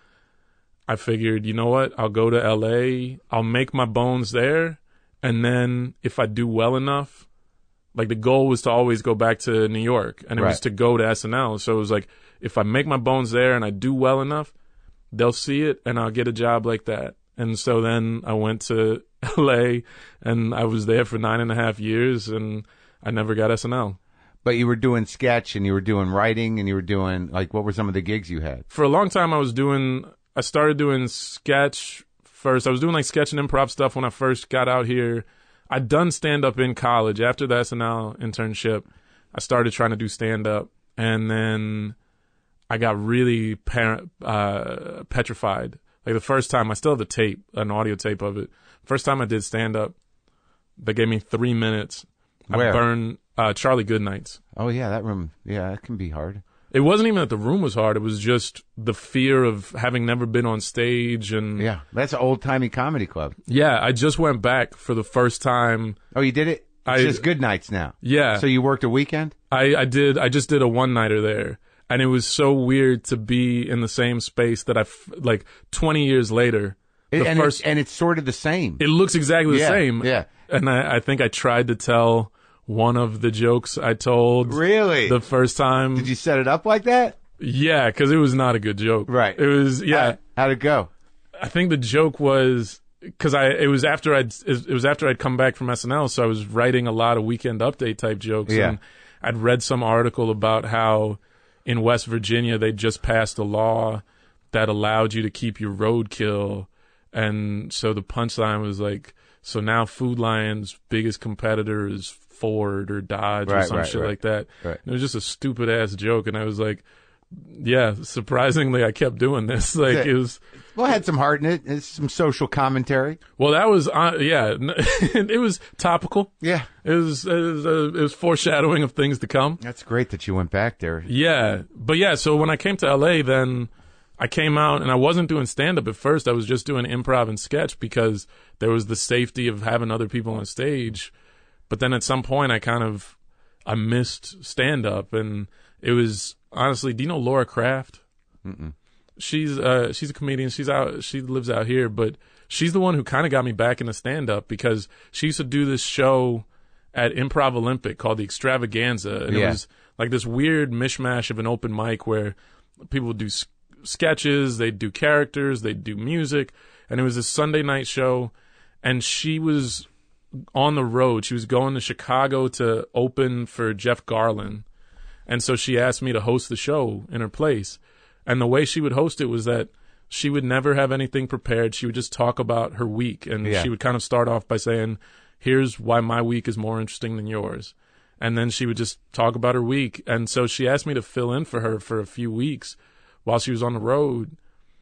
I figured, you know what? I'll go to L A. I'll make my bones there, and then if I do well enough, like the goal was to always go back to New York, and it Right. was to go to S N L. So it was like, if I make my bones there and I do well enough, they'll see it, and I'll get a job like that. And so then I went to L A, and I was there for nine and a half years, and I never got S N L. But you were doing sketch and you were doing writing and you were doing, like, what were some of the gigs you had? For a long time, I was doing, I started doing sketch first. I was doing like sketch and improv stuff when I first got out here. I'd done stand-up in college. After the S N L internship, I started trying to do stand-up, and then I got really par- uh, petrified. Like the first time, I still have the tape, an audio tape of it. First time I did stand-up, they gave me three minutes. Where? I burned uh, Charlie Goodnight's. Oh, yeah, that room. Yeah, that can be hard. It wasn't even that the room was hard. It was just the fear of having never been on stage. And Yeah, that's an old-timey comedy club. yeah, I just went back for the first time. Oh, you did it? It's I- just good nights now. Yeah. So you worked a weekend? I, I did. I just did a one nighter there, and it was so weird to be in the same space that I f- like twenty years later. The and, first, it's, and it's sort of the same. it looks exactly the Yeah, same. yeah. And I, I think I tried to tell one of the jokes I told Really? the first time. Did you set it up like that? Yeah, because it was not a good joke. Right. It was. Yeah. How, how'd it go? I think the joke was because I it was after I'd it was after I'd come back from S N L, so I was writing a lot of Weekend Update type jokes. Yeah. And I'd read some article about how in West Virginia they just passed a law that allowed you to keep your roadkill, and so the punchline was like, so now Food Lion's biggest competitor is Ford or Dodge or Right, some right, shit right. like that. Right. And it was just a stupid ass joke, and I was like, yeah, surprisingly, I kept doing this. Like it- it was. Well, it had some heart in it. It's some social commentary. Well, that was uh, yeah, it was topical. Yeah. It was it was, uh, it was foreshadowing of things to come. That's great that you went back there. Yeah, but yeah, so when I came to L A, then I came out and I wasn't doing stand up at first. I was just doing improv and sketch because there was the safety of having other people on stage. But then at some point, I kind of I missed stand up, and it was honestly, do you know Laura Kraft? Mm-mm. She's uh she's a comedian. She's out. She lives out here, but she's the one who kind of got me back into stand up because she used to do this show at Improv Olympic called the Extravaganza, and Yeah. it was like this weird mishmash of an open mic where people would do s- sketches, they'd do characters, they'd do music, and it was this Sunday night show. And she was on the road. She was going to Chicago to open for Jeff Garlin, and so she asked me to host the show in her place. And the way she would host it was that she would never have anything prepared. She would just talk about her week. And Yeah. she would kind of start off by saying, here's why my week is more interesting than yours. And then she would just talk about her week. And so she asked me to fill in for her for a few weeks while she was on the road.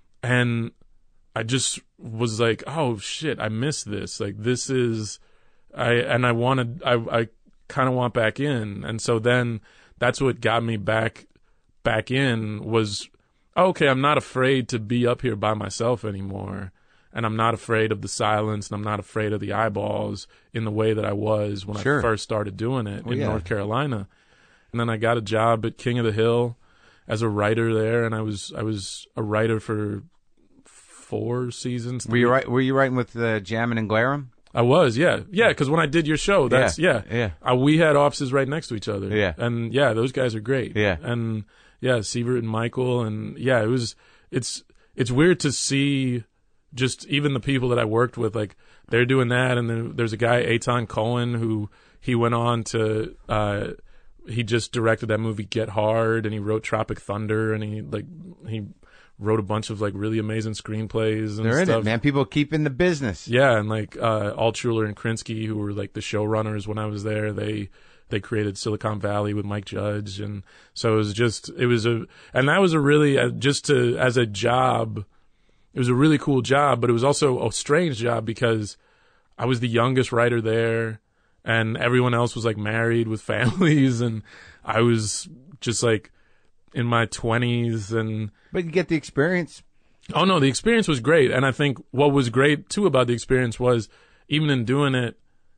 And I just was like, oh, shit, I missed this. Like, this is, I and I wanted, I, I kind of want back in. And so then that's what got me back, back in was, okay, I'm not afraid to be up here by myself anymore. And I'm not afraid of the silence, and I'm not afraid of the eyeballs in the way that I was when Sure. I first started doing it Well, in yeah. North Carolina. And then I got a job at King of the Hill as a writer there, and I was I was a writer for four seasons. Were you right? Were you writing with uh, Jammin and Glarum? I was, yeah. Yeah, because when I did your show, that's, yeah. Yeah, yeah. Uh, we had offices right next to each other. Yeah. And, yeah, those guys are great. Yeah. And, yeah, Sievert and Michael, and, yeah, it was, it's, it's weird to see just even the people that I worked with, like, they're doing that, and then there's a guy, Eitan Cohen, who he went on to, uh, he just directed that movie Get Hard, and he wrote Tropic Thunder, and he, like, he wrote a bunch of, like, really amazing screenplays and They're in stuff. it, man. People keep in the business. Yeah, and like uh, Altshuler and Krinsky, who were like the showrunners when I was there, they they created Silicon Valley with Mike Judge, and so it was just it was a and that was a really uh, just to as a job, it was a really cool job, but it was also a strange job because I was the youngest writer there, and everyone else was like married with families, and I was just like in my twenties, and But you get the experience. oh no, the experience was great. And I think what was great too about the experience was even in doing it,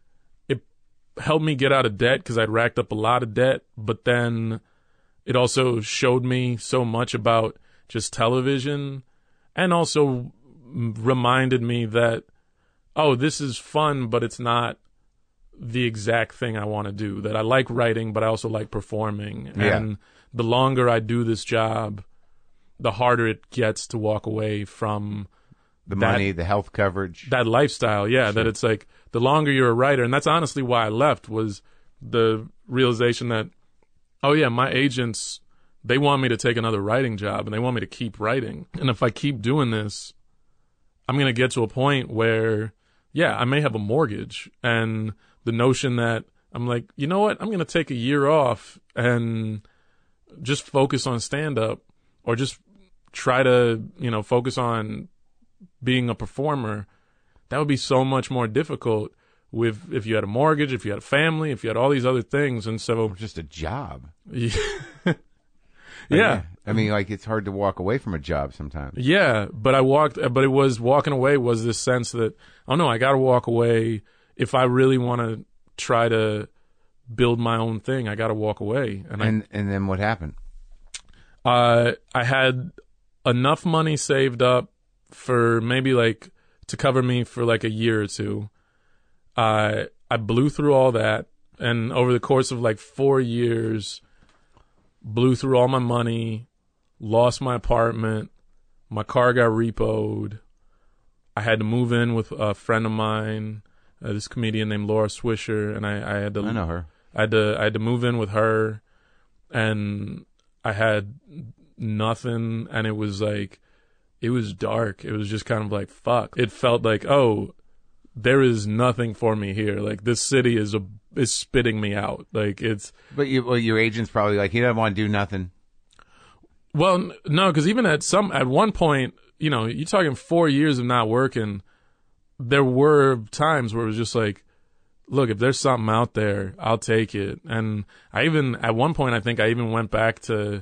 it helped me get out of debt because I'd racked up a lot of debt. But then it also showed me so much about just television, and also reminded me that, oh, this is fun, but it's not the exact thing I want to do. That I like writing, but I also like performing. Yeah. And the longer I do this job, the harder it gets to walk away from The that, money, the health coverage. that lifestyle. Yeah, Sure. that it's like the longer you're a writer, and that's honestly why I left, was the realization that, oh yeah, my agents, they want me to take another writing job, and they want me to keep writing. And if I keep doing this, I'm going to get to a point where, yeah, I may have a mortgage. And the notion that I'm like, you know what, I'm going to take a year off and just focus on stand-up, or just try to, you know, focus on being a performer, that would be so much more difficult with if you had a mortgage, if you had a family, if you had all these other things. And so, Just a job. yeah, Like, yeah, I mean, like, it's hard to walk away from a job sometimes. yeah. But I walked, but it was walking away was this sense that, oh no, I got to walk away if I really want to try to build my own thing. I got to walk away. And, And and then what happened? I, uh, I had enough money saved up for maybe like to cover me for like a year or two. Uh, I blew through all that, and over the course of like four years, blew through all my money, lost my apartment, my car got repoed. I had to move in with a friend of mine, uh, this comedian named Laura Swisher, and I, I had to. I know her. I had to. I had to move in with her, and I had nothing, and it was like, it was dark. It was just kind of like, fuck. It felt like, oh, there is nothing for me here. Like, this city is a is spitting me out. Like, it's But you, well, your agent's probably like, he doesn't want to do nothing. well, n- no, because even at some at one point, you know, you're talking four years of not working. There were times where it was just like, look, if there's something out there, I'll take it. And I even, at one point, I think I even went back to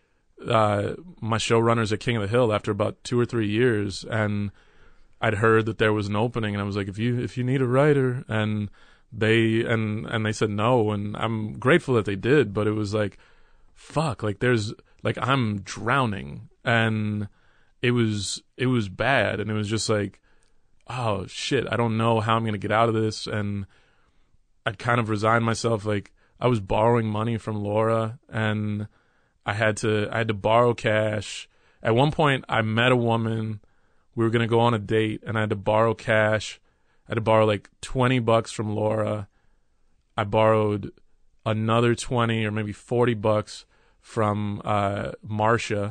uh, my showrunners at King of the Hill after about two or three years, and I'd heard that there was an opening, and I was like, if you if you need a writer, and they and and they said no, and I'm grateful that they did, but it was like, fuck, like there's like I'm drowning, and it was it was bad, and it was just like, oh shit, I don't know how I'm gonna get out of this. And I'd kind of resigned myself. Like, I was borrowing money from Laura, and I had to I had to borrow cash. At one point, I met a woman. We were gonna go on a date, and I had to borrow cash. I had to borrow like twenty bucks from Laura. I borrowed another twenty or maybe forty bucks from uh, Marcia,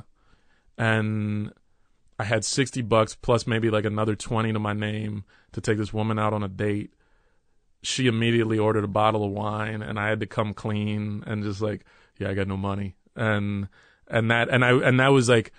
and I had sixty bucks plus maybe like another twenty to my name to take this woman out on a date. She immediately ordered a bottle of wine, and I had to come clean and just like, yeah, I got no money. And and that and I and that was like,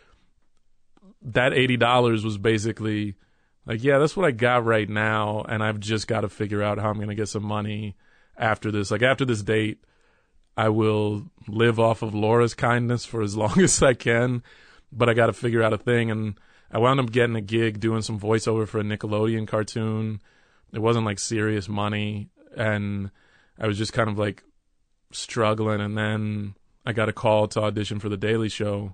that eighty dollars was basically like, yeah, that's what I got right now, and I've just got to figure out how I'm going to get some money after this. Like, after this date, I will live off of Laura's kindness for as long as I can, but I got to figure out a thing. And I wound up getting a gig doing some voiceover for a Nickelodeon cartoon. It wasn't like serious money, and I was just kind of like struggling. And then I got a call to audition for The Daily Show,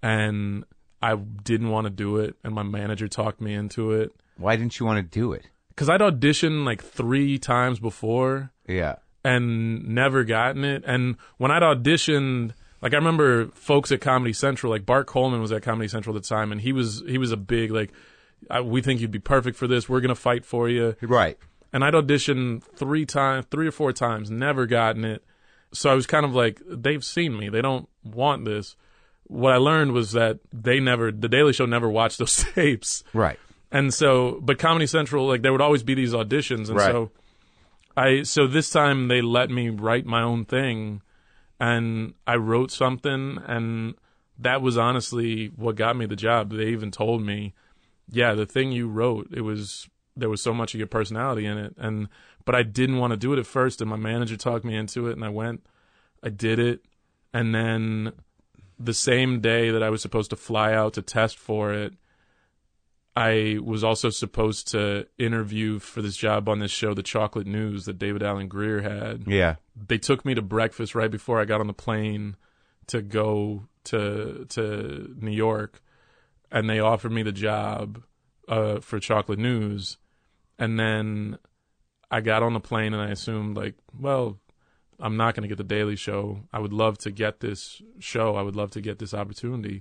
and I didn't want to do it, and my manager talked me into it. Why didn't you want to do it? because I'd auditioned like three times before Yeah. and never gotten it. And when I'd auditioned, like I remember folks at Comedy Central, like Bart Coleman was at Comedy Central at the time, and he was he was a big like, I, we think you'd be perfect for this. We're gonna fight for you. Right. And I'd auditioned three times, three or four times, never gotten it. So I was kind of like, they've seen me. They don't want this. What I learned was that they never, The Daily Show never watched those tapes. Right. And so, but Comedy Central, like there would always be these auditions. And Right. so I, so this time they let me write my own thing, and I wrote something, and that was honestly what got me the job. They even told me, yeah, the thing you wrote, it was, there was so much of your personality in it. And, but I didn't want to do it at first, and my manager talked me into it, and I went, I did it. And then the same day that I was supposed to fly out to test for it, I was also supposed to interview for this job on this show, The Chocolate News, that David Alan Grier had. Yeah. They took me to breakfast right before I got on the plane to go to to New York, and they offered me the job uh, for Chocolate News. And then I got on the plane, and I assumed, like, well, I'm not going to get The Daily Show. I would love to get this show. I would love to get this opportunity.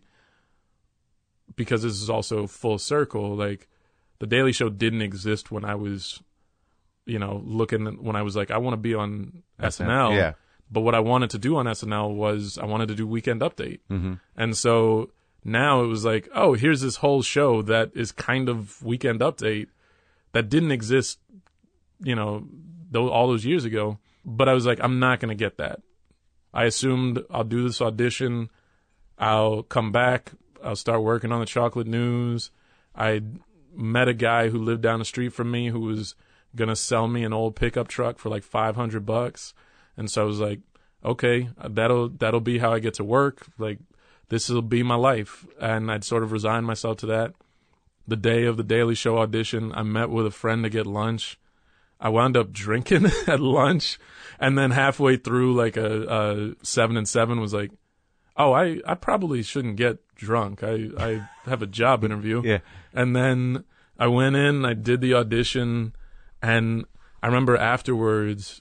Because this is also full circle. Like, The Daily Show didn't exist when I was, you know, looking, when I was like, I want to be on S N L. Yeah. But what I wanted to do on S N L was I wanted to do Weekend Update. Mm-hmm. And so now it was like, oh, here's this whole show that is kind of Weekend Update that didn't exist, you know, th- all those years ago. But I was like, I'm not going to get that. I assumed I'll do this audition. I'll come back. I'll start working on the Chocolate News. I met a guy who lived down the street from me who was going to sell me an old pickup truck for like five hundred bucks. And so I was like, okay, that'll, that'll be how I get to work. Like, this will be my life. And I'd sort of resigned myself to that. The day of the Daily Show audition, I met with a friend to get lunch. I wound up drinking at lunch, and then halfway through, like a, a seven and seven was like, "Oh, I, I probably shouldn't get drunk. I, I have a job interview." Yeah. And then I went in, I did the audition, and I remember afterwards,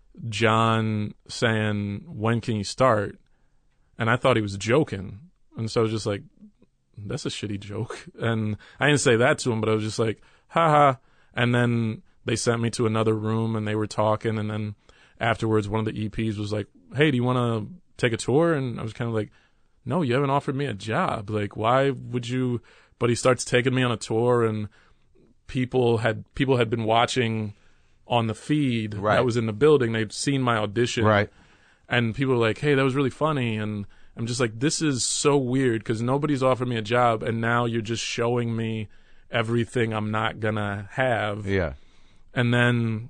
John saying, "When can you start?" And I thought he was joking, and so I was just like, "That's a shitty joke." And I didn't say that to him, but I was just like, "Ha ha." And then they sent me to another room, and they were talking, and then afterwards one of the E Ps was like, "Hey, do you want to take a tour?" And I was kind of like, "No, you haven't offered me a job. Like, why would you?" But he starts taking me on a tour, and people had people had been watching on the feed Right. that was in the building. They'd seen my audition. Right. And people were like, "Hey, that was really funny." And I'm just like, this is so weird because nobody's offered me a job, and now you're just showing me everything I'm not going to have. Yeah. And then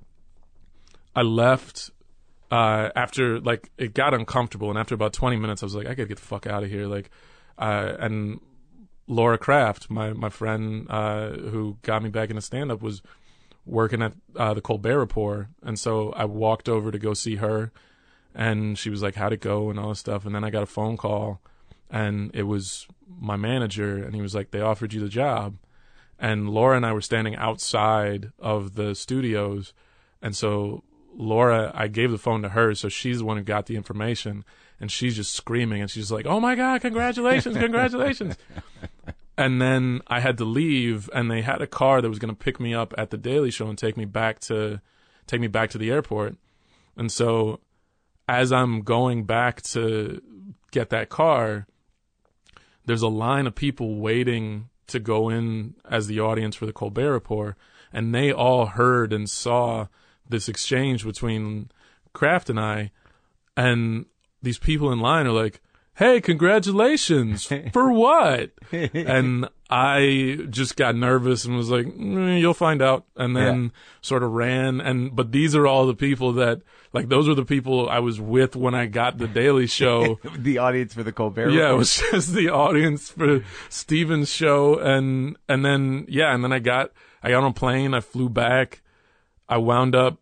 I left uh, after, like, it got uncomfortable. And after about twenty minutes, I was like, I got to get the fuck out of here. Like, uh, and Laura Kraft, my, my friend uh, who got me back into stand-up, was working at uh, the Colbert Report. And so I walked over to go see her. And she was like, "How'd it go?" and all this stuff. And then I got a phone call, and it was my manager, and he was like, "They offered you the job." And Laura and I were standing outside of the studios. And so Laura, I gave the phone to her, so she's the one who got the information. And she's just screaming, and she's like, "Oh my God, congratulations, congratulations." And then I had to leave, and they had a car that was going to pick me up at the Daily Show and take me back to take me back to the airport. And so as I'm going back to get that car, there's a line of people waiting to go in as the audience for the Colbert Report, and they all heard and saw this exchange between Kraft and I, and these people in line are like, "Hey, congratulations." For what? And I just got nervous and was like, mm, "You'll find out." And then yeah. sort of ran. And but these are all the people that, like, those were the people I was with when I got the Daily Show. The audience for the Colbert Yeah, Report. it was just the audience for Steven's show. And and then yeah, and then I got I got on a plane. I flew back. I wound up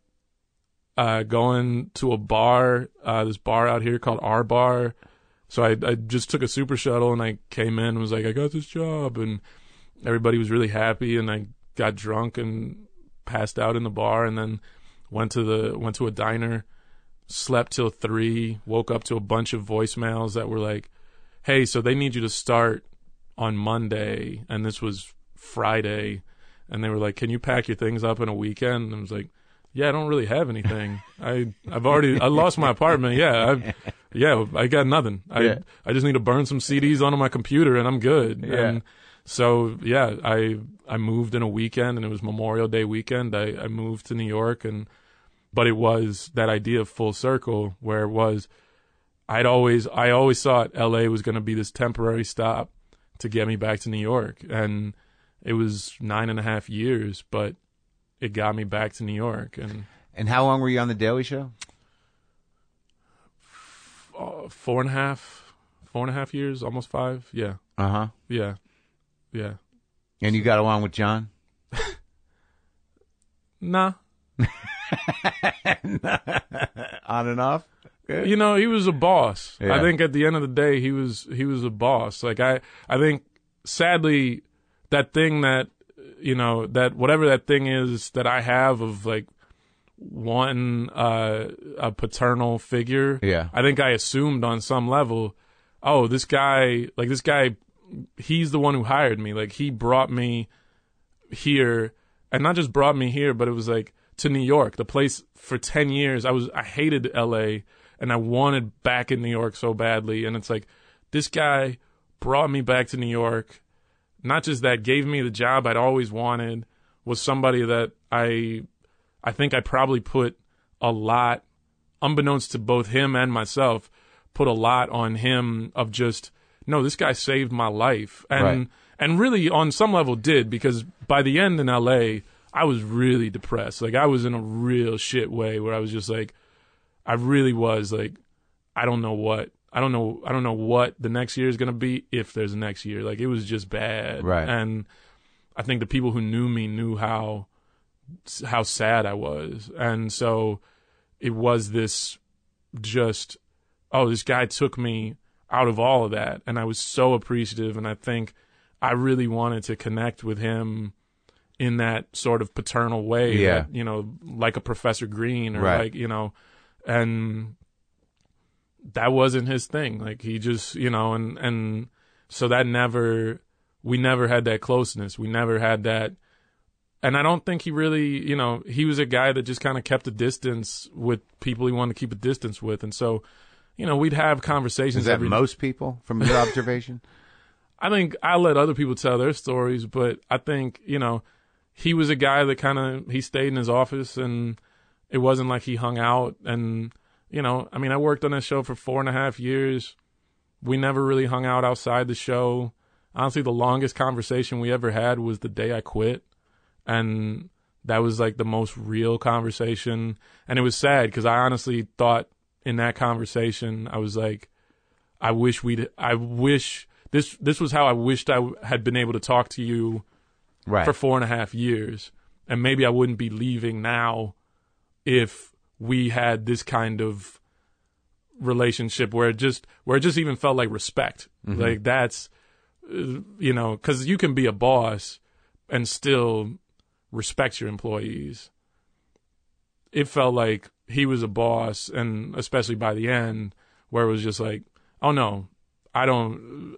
uh, going to a bar, uh, this bar out here called R Bar. So I, I just took a super shuttle, and I came in and was like, "I got this job," and everybody was really happy, and I got drunk and passed out in the bar, and then went to the went to a diner, slept till three, woke up to a bunch of voicemails that were like, hey, so they need you to start on Monday, and this was Friday, and they were like, can you pack your things up in a weekend? And I was like, yeah, I don't really have anything. I I've already I lost my apartment. Yeah, I've, yeah, I got nothing. I Yeah. I just need to burn some C Ds onto my computer, and I'm good. Yeah. And so yeah, I I moved in a weekend, and it was Memorial Day weekend. I, I moved to New York, and but it was that idea of full circle where it was. I'd always I always thought L A was going to be this temporary stop to get me back to New York, and it was nine and a half years, but it got me back to New York. And And how long were you on The Daily Show? uh, four and a half, four and a half years, almost five. Yeah, Uh-huh. yeah, yeah. And you got along with John? Nah, On and off? Good. you know, he was a boss. Yeah. I think at the end of the day, he was he was a boss. Like I, I think sadly, that thing that you know that whatever that thing is that I have of like one uh, a paternal figure. Yeah. I think I assumed on some level, oh, this guy, like this guy, he's the one who hired me. Like he brought me here, and not just brought me here, but it was like to New York, the place for ten years. I was I hated L A, and I wanted back in New York so badly. And it's like this guy brought me back to New York. Not just that, gave me the job I'd always wanted. Was somebody that I, I think I probably put a lot, unbeknownst to both him and myself, put a lot on him of just, no, this guy saved my life. And Right. and really on some level did, because by the end in L A, I was really depressed. Like I was in a real shit way where I was just like, I really was like, I don't know what. I don't know. I don't know what the next year is going to be, if there's a next year. Like it was just bad. Right. And I think the people who knew me knew how how sad I was. And so it was this just, oh, this guy took me out of all of that. And I was so appreciative. And I think I really wanted to connect with him in that sort of paternal way. Yeah. That, you know, like a Professor Green or Right. like, you know, and that wasn't his thing. Like he just, you know, and, and so that never, we never had that closeness. We never had that. And I don't think he really, you know, he was a guy that just kind of kept a distance with people he wanted to keep a distance with. And so, you know, we'd have conversations. Is that every most people from your observation? I think I let other people tell their stories, but I think, you know, he was a guy that kind of, he stayed in his office, and it wasn't like he hung out. And, you know, I mean, I worked on that show for four and a half years. We never really hung out outside the show. Honestly, the longest conversation we ever had was the day I quit. And that was like the most real conversation. And it was sad because I honestly thought in that conversation, I was like, I wish we'd, I wish this, this was how I wished I had been able to talk to you Right. for four and a half years. And maybe I wouldn't be leaving now if we had this kind of relationship where it just, where it just even felt like respect. Mm-hmm. Like that's, uh, you know, because you can be a boss and still respect your employees. It felt like he was a boss, and especially by the end, where it was just like, oh no, I don't,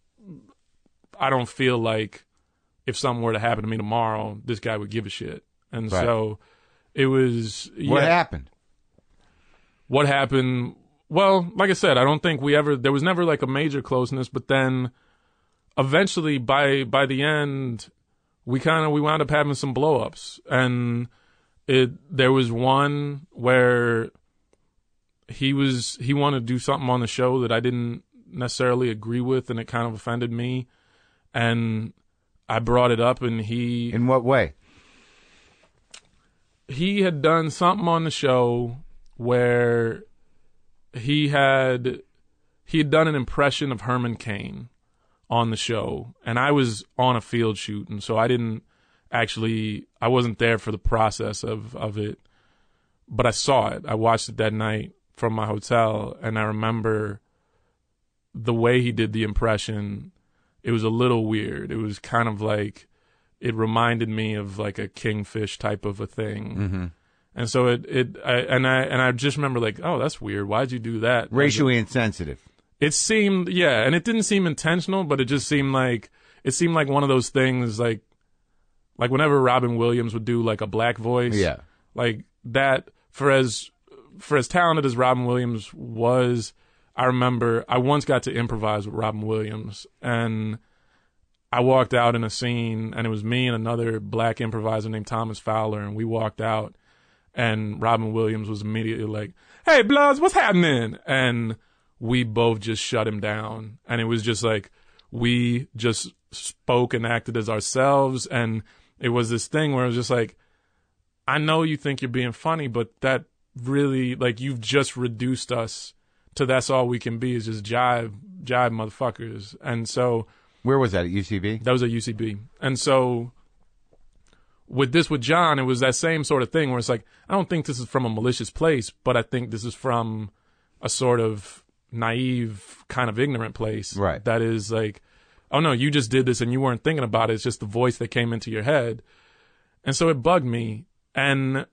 I don't feel like if something were to happen to me tomorrow, this guy would give a shit. And Right. so it was. What yeah, happened? What happened? Well, like I said, I don't think we ever, there was never like a major closeness, but then eventually by, by the end, we kind of, we wound up having some blow-ups. And it, there was one where he was, he wanted to do something on the show that I didn't necessarily agree with, and it kind of offended me. And I brought it up, and he, In what way? he had done something on the show where he had he had done an impression of Herman Cain on the show, and I was on a field shoot, and so I didn't actually I wasn't there for the process of of it, but I saw it. I watched it that night from my hotel, and I remember the way he did the impression. It was a little weird. It was kind of like it reminded me of like a kingfish type of a thing. Mm-hmm. And so it, it, I, and I, and I just remember like, oh, that's weird. Why'd you do that? Racially insensitive. It seemed, yeah, and it didn't seem intentional, but it just seemed like, it seemed like one of those things like, like whenever Robin Williams would do like a black voice. Yeah. Like that, for as, for as talented as Robin Williams was, I remember I once got to improvise with Robin Williams, and I walked out in a scene, and it was me and another black improviser named Thomas Fowler, and we walked out, and Robin Williams was immediately like, "Hey, Bloods, what's happening?" And we both just shut him down, and it was just like we just spoke and acted as ourselves, and it was this thing where it was just like, I know you think you're being funny, but that really, like, you've just reduced us to that's all we can be is just jive, jive motherfuckers. And so... Where was that, at U C B? That was at U C B. And so with this, with John, it was that same sort of thing where it's like, I don't think this is from a malicious place, but I think this is from a sort of naive, kind of ignorant place. Right. That is like, oh no, you just did this and you weren't thinking about it. It's just the voice that came into your head. And so it bugged me. And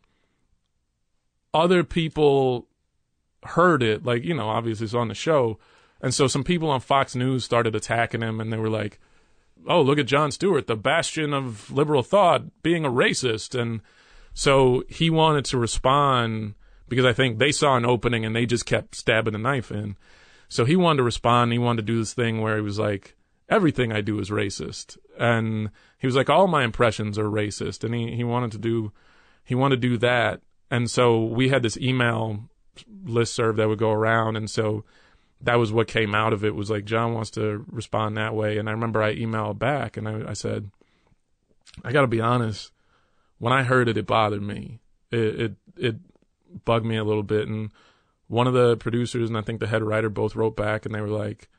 other people heard it, like, you know, obviously it's on the show. And so some people on Fox News started attacking him, and they were like, oh, look at Jon Stewart, the bastion of liberal thought, being a racist. And so he wanted to respond because I think they saw an opening and they just kept stabbing the knife in. So he wanted to respond. He wanted to do this thing where he was like, everything I do is racist. And he was like, all my impressions are racist. And he, he wanted to do, he wanted to do that. And so we had this email listserv that would go around. And so that was what came out of it, was like, John wants to respond that way. And I remember I emailed back and I, I said, I got to be honest, when I heard it, it bothered me. It, it, it bugged me a little bit. And one of the producers and I think the head writer both wrote back and they were like,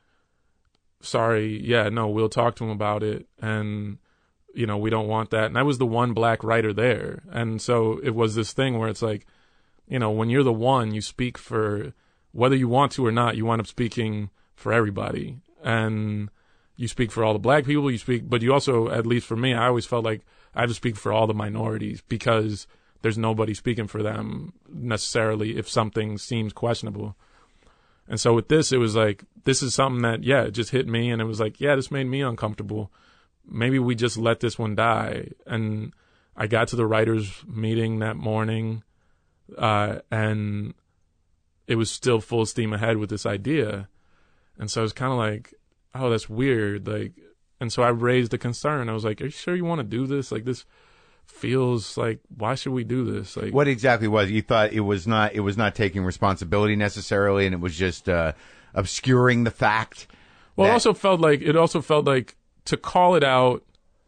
sorry, yeah, no, we'll talk to him about it. And, you know, we don't want that. And I was the one black writer there. And so it was this thing where it's like, you know, when you're the one, you speak for, whether you want to or not, you wind up speaking for everybody. And you speak for all the black people, you speak, but you also, at least for me, I always felt like I have to speak for all the minorities because there's nobody speaking for them necessarily if something seems questionable. And so with this, it was like, this is something that, yeah, it just hit me. And it was like, yeah, this made me uncomfortable. Maybe we just let this one die. And I got to the writers' meeting that morning, uh, and it was still full steam ahead with this idea. And so I was kind of like, oh, that's weird. Like, and so I raised a concern. I was like, are you sure you want to do this? Like, this feels like, why should we do this? Like, what exactly was it? You thought it was not, it was not taking responsibility necessarily, and it was just uh, obscuring the fact? Well, that- it also felt like, it also felt like to call it out,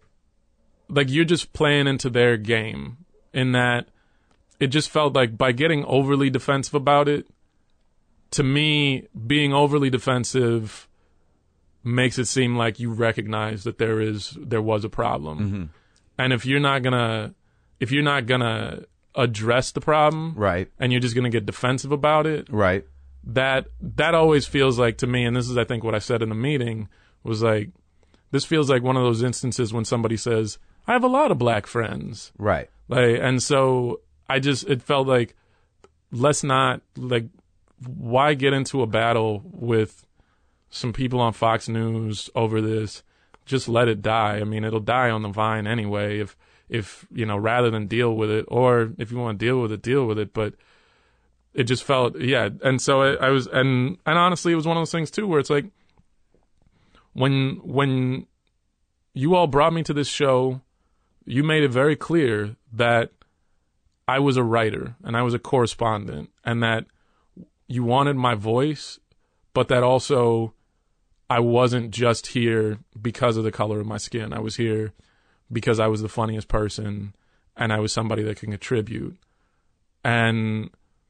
like you're just playing into their game, in that it just felt like by getting overly defensive about it, to me, being overly defensive makes it seem like you recognize that there is, there was a problem. Mm-hmm. And if you're not gonna, if you're not gonna address the problem, right, and you're just gonna get defensive about it, right, that that always feels like to me, and this is I think what I said in the meeting, was like, this feels like one of those instances when somebody says, I have a lot of black friends, right, like, and so I just, it felt like, let's not, like, why get into a battle with some people on Fox News over this? Just let it die. I mean, it'll die on the vine anyway. If, if, you know, rather than deal with it, or if you want to deal with it, deal with it. But it just felt, yeah. And so I, I was, and, and honestly, it was one of those things too, where it's like, when, when you all brought me to this show, you made it very clear that I was a writer and I was a correspondent, and that you wanted my voice, but that also I wasn't just here because of the color of my skin. I was here because I was the funniest person and I was somebody that can contribute. And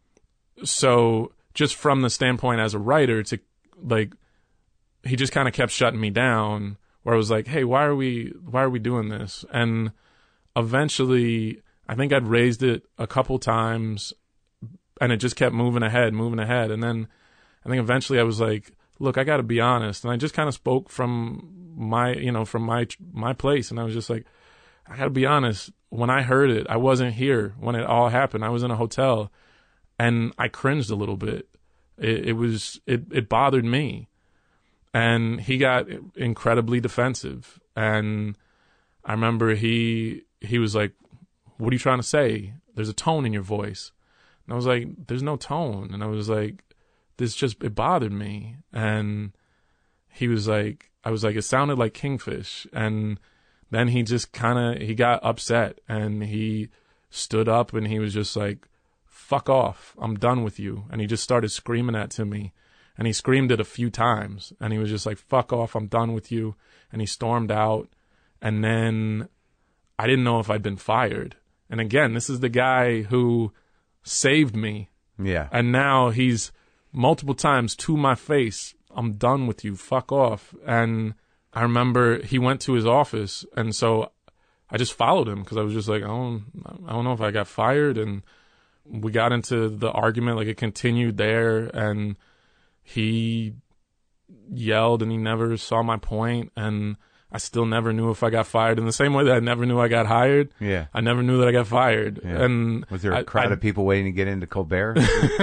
so just from the standpoint as a writer, to like, he just kind of kept shutting me down, where I was like, hey, why are we, why are we doing this? And eventually I think I'd raised it a couple times and it just kept moving ahead, moving ahead. And then I think eventually I was like, look, I got to be honest. And I just kind of spoke from my, you know, from my, my place. And I was just like, I gotta be honest, when I heard it, I wasn't here when it all happened. I was in a hotel, and I cringed a little bit. It, it was it it bothered me, and he got incredibly defensive. And I remember he he was like, "What are you trying to say? There's a tone in your voice." And I was like, "There's no tone." And I was like, "This just it bothered me." And he was like, I was like, "It sounded like Kingfish." And then he just kind of, he got upset, and he stood up, and he was just like, "Fuck off. I'm done with you." And he just started screaming that to me. And he screamed it a few times. And he was just like, "Fuck off. I'm done with you." And he stormed out. And then I didn't know if I'd been fired. And again, this is the guy who saved me. Yeah. And now he's multiple times to my face, "I'm done with you. Fuck off." And I remember he went to his office, and so I just followed him because I was just like, I don't, I don't know if I got fired. And we got into the argument, like it continued there, and he yelled, and he never saw my point, and I still never knew if I got fired. In the same way that I never knew I got hired, Yeah. I never knew that I got fired. Yeah. And Was there a I- crowd I- of people waiting to get into Colbert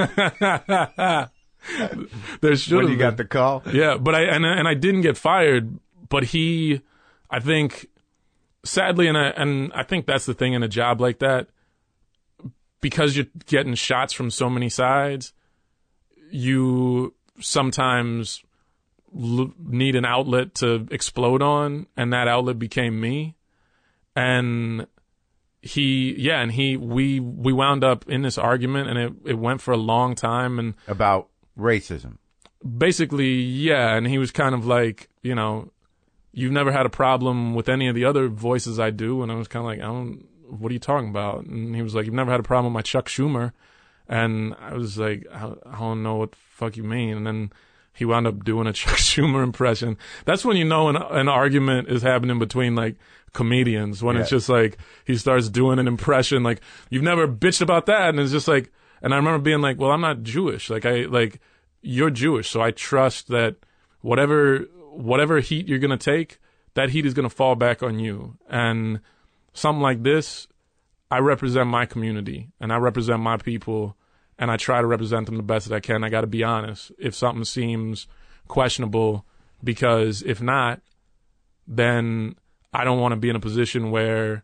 there should when have you got the call? Yeah, but I and and I didn't get fired, but he, I think, sadly, and I and I think that's the thing in a job like that, because you're getting shots from so many sides, you sometimes l- need an outlet to explode on, and that outlet became me, and he, yeah, and he, we we wound up in this argument, and it it went for a long time, and About racism. basically, yeah, and he was kind of like, you know, "You've never had a problem with any of the other voices I do," and I was kind of like, "I don't, what are you talking about?" And he was like, "You've never had a problem with my Chuck Schumer," and I was like, I, I don't know what the fuck you mean. And then he wound up doing a Chuck Schumer impression. That's when you know an, an argument is happening between like comedians, when Yeah. it's just like he starts doing an impression like, "You've never bitched about that," and it's just like, and I remember being like, well, I'm not Jewish, like I like you're Jewish, so I trust that whatever whatever heat you're gonna take, that heat is gonna fall back on you. And something like this, I represent my community, and I represent my people, and I try to represent them the best that I can. I got to be honest if something seems questionable, because if not, then I don't want to be in a position where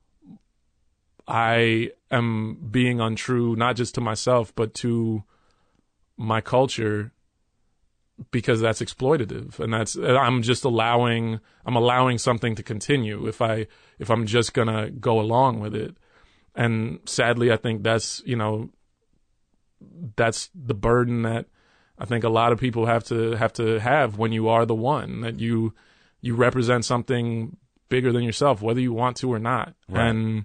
I am being untrue, not just to myself, but to my culture, because that's exploitative, and that's, I'm just allowing, I'm allowing something to continue if I, if I'm just gonna go along with it. And sadly, I think that's, you know, that's the burden that I think a lot of people have to have to have when you are the one, that you, you represent something bigger than yourself, whether you want to or not. Right. And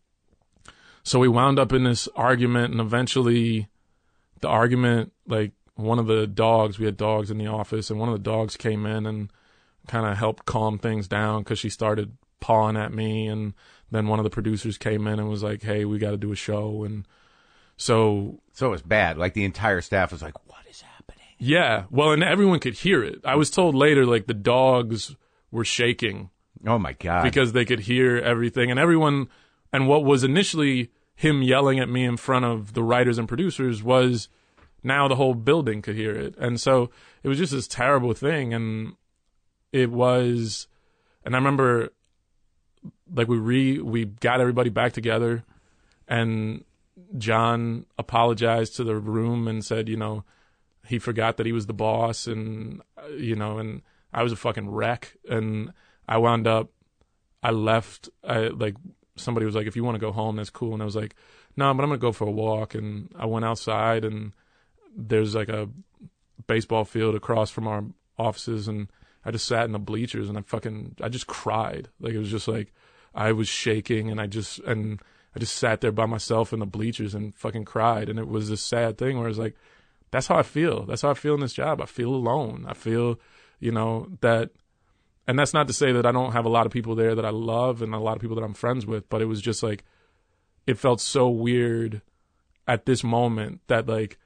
so we wound up in this argument, and eventually the argument, like, one of the dogs, we had dogs in the office, and one of the dogs came in and kind of helped calm things down because she started pawing at me. And then one of the producers came in and was like, "Hey, we got to do a show." And so, So it was bad. Like the entire staff was like, "What is happening?" yeah, well, and everyone could hear it. I was told later, like, the dogs were shaking Oh my God. because they could hear everything, and everyone, and what was initially him yelling at me in front of the writers and producers was now the whole building could hear it. And so it was just this terrible thing. And it was, and I remember, like, we re, we got everybody back together, and John apologized to the room and said, you know, he forgot that he was the boss, and, uh, you know, and I was a fucking wreck. And I wound up, I left, I, like, somebody was like, "If you want to go home, that's cool." And I was like, "No, but I'm going to go for a walk." And I went outside, and there's like a baseball field across from our offices, and I just sat in the bleachers, and I fucking, I just cried. Like, it was just like, I was shaking, and I just, and I just sat there by myself in the bleachers and fucking cried. And it was this sad thing where it's like, that's how I feel. That's how I feel in this job. I feel alone. I feel, you know, that, and that's not to say that I don't have a lot of people there that I love and a lot of people that I'm friends with, but it was just like, it felt so weird at this moment that, like,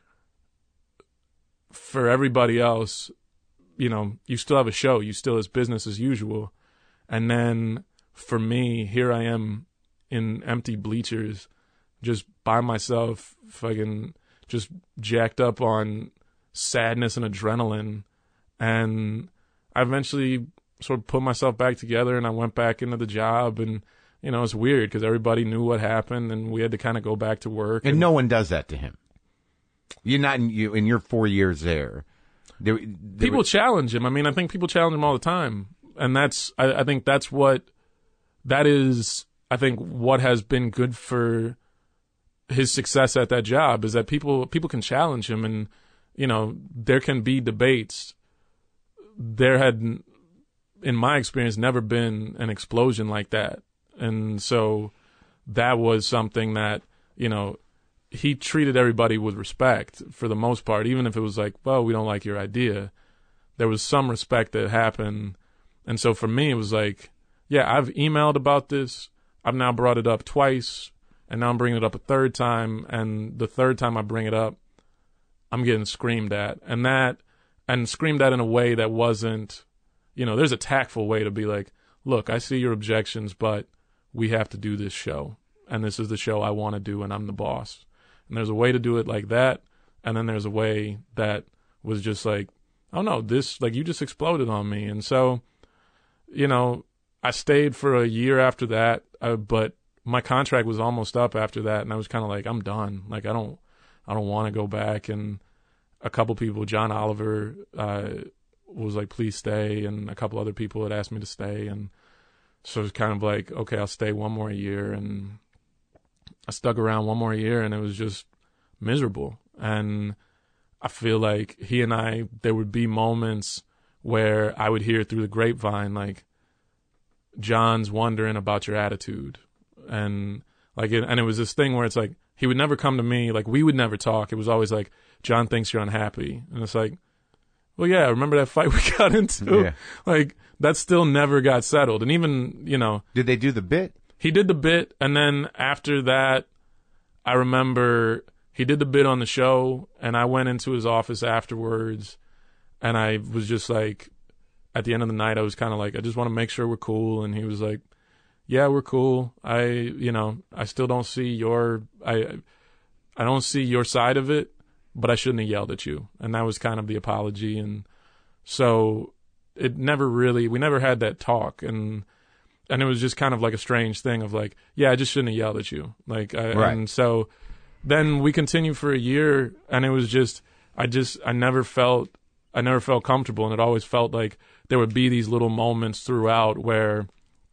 for everybody else, you know, you still have a show, you still, it's business as usual. And then for me, here I am in empty bleachers, just by myself, fucking just jacked up on sadness and adrenaline. And I eventually sort of put myself back together, and I went back into the job. And, you know, it's weird because everybody knew what happened, and we had to kind of go back to work. And, and no one does that to him. You're not in, you, in your four years there. there, there people were, challenge him. I mean, I think people challenge him all the time. And that's, I, I think that's what, that is, I think what has been good for his success at that job is that people, people can challenge him, and, you know, there can be debates. There had, in my experience, never been an explosion like that. And so that was something that, you know, he treated everybody with respect for the most part, even if it was like, well, we don't like your idea. There was some respect that happened. And so for me, it was like, yeah, I've emailed about this. I've now brought it up twice, and now I'm bringing it up a third time. And the third time I bring it up, I'm getting screamed at. And that, and screamed at in a way that wasn't, you know, there's a tactful way to be like, look, I see your objections, but we have to do this show. And this is the show I want to do, and I'm the boss. And there's a way to do it like that. And then there's a way that was just like, oh no, this, like, you just exploded on me. And so, you know, I stayed for a year after that, uh, but my contract was almost up after that. And I was kind of like, I'm done. Like, I don't, I don't want to go back. And a couple people, John Oliver, uh, was like, please stay. And a couple other people had asked me to stay. And so it was kind of like, okay, I'll stay one more year. And I stuck around one more year, and it was just miserable. And I feel like he and I, there would be moments where I would hear through the grapevine, like, John's wondering about your attitude. And like, it, and it was this thing where it's like, he would never come to me, like, we would never talk. It was always like, John thinks you're unhappy. And it's like, well, yeah, remember that fight we got into? Yeah. Like, that still never got settled. And even, you know. Did they do the bit? He did the bit, and then after that, I remember he did the bit on the show, and I went into his office afterwards, and I was just like, at the end of the night, I was kind of like, I just want to make sure we're cool. And he was like, yeah, we're cool. I, you know, I still don't see your, I, I don't see your side of it, but I shouldn't have yelled at you. And that was kind of the apology. And so it never really, we never had that talk. And, and it was just kind of like a strange thing of like, yeah, I just shouldn't have yelled at you. Like, I, right. And so then we continued for a year, and it was just, I just, I never felt, I never felt comfortable. And it always felt like there would be these little moments throughout where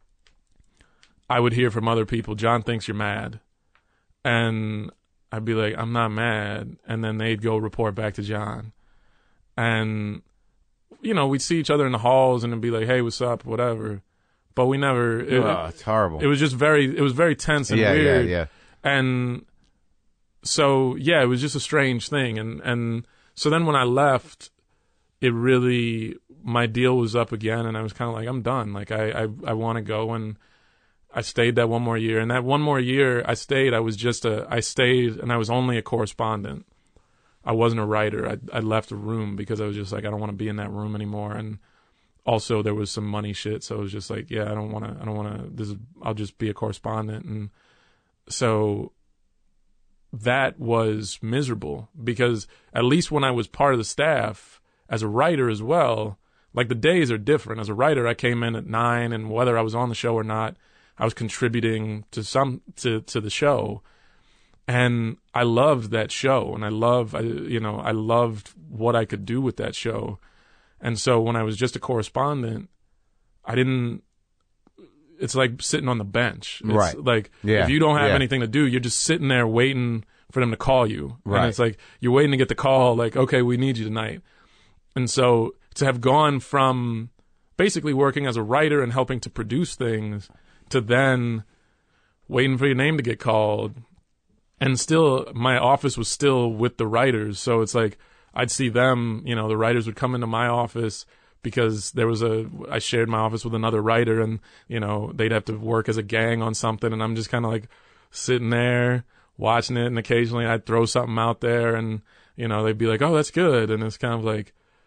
I would hear from other people, John thinks you're mad. And I'd be like, I'm not mad. And then they'd go report back to John. And, you know, we'd see each other in the halls, and it'd be like, hey, what's up, whatever. But we never. It, oh, it's horrible. It was just very. It was very tense and yeah, weird. Yeah, yeah. And so yeah, it was just a strange thing. And and so then when I left, it really, my deal was up again, and I was kind of like, I'm done. Like I I, I want to go. And I stayed that one more year. And that one more year I stayed, I was just a. I stayed, and I was only a correspondent. I wasn't a writer. I I left the room because I was just like, I don't want to be in that room anymore. And also, there was some money shit, so it was just like, yeah, I don't want to. I don't want to. This is. I'll just be a correspondent, and so that was miserable because at least when I was part of the staff as a writer as well, like the days are different. As a writer, I came in at nine, and whether I was on the show or not, I was contributing to some to to the show, and I loved that show, and I love, I, you know, I loved what I could do with that show. And so when I was just a correspondent, I didn't, it's like sitting on the bench. It's right. Like, yeah. if you don't have yeah. anything to do, you're just sitting there waiting for them to call you. Right. And it's like, you're waiting to get the call, like, okay, we need you tonight. And so to have gone from basically working as a writer and helping to produce things to then waiting for your name to get called, and still, my office was still with the writers. So it's like, I'd see them, you know, the writers would come into my office because there was a, I shared my office with another writer, and, you know, they'd have to work as a gang on something, and I'm just kind of like sitting there watching it, and occasionally I'd throw something out there, and, you know, they'd be like, oh, that's good. And it's kind of like,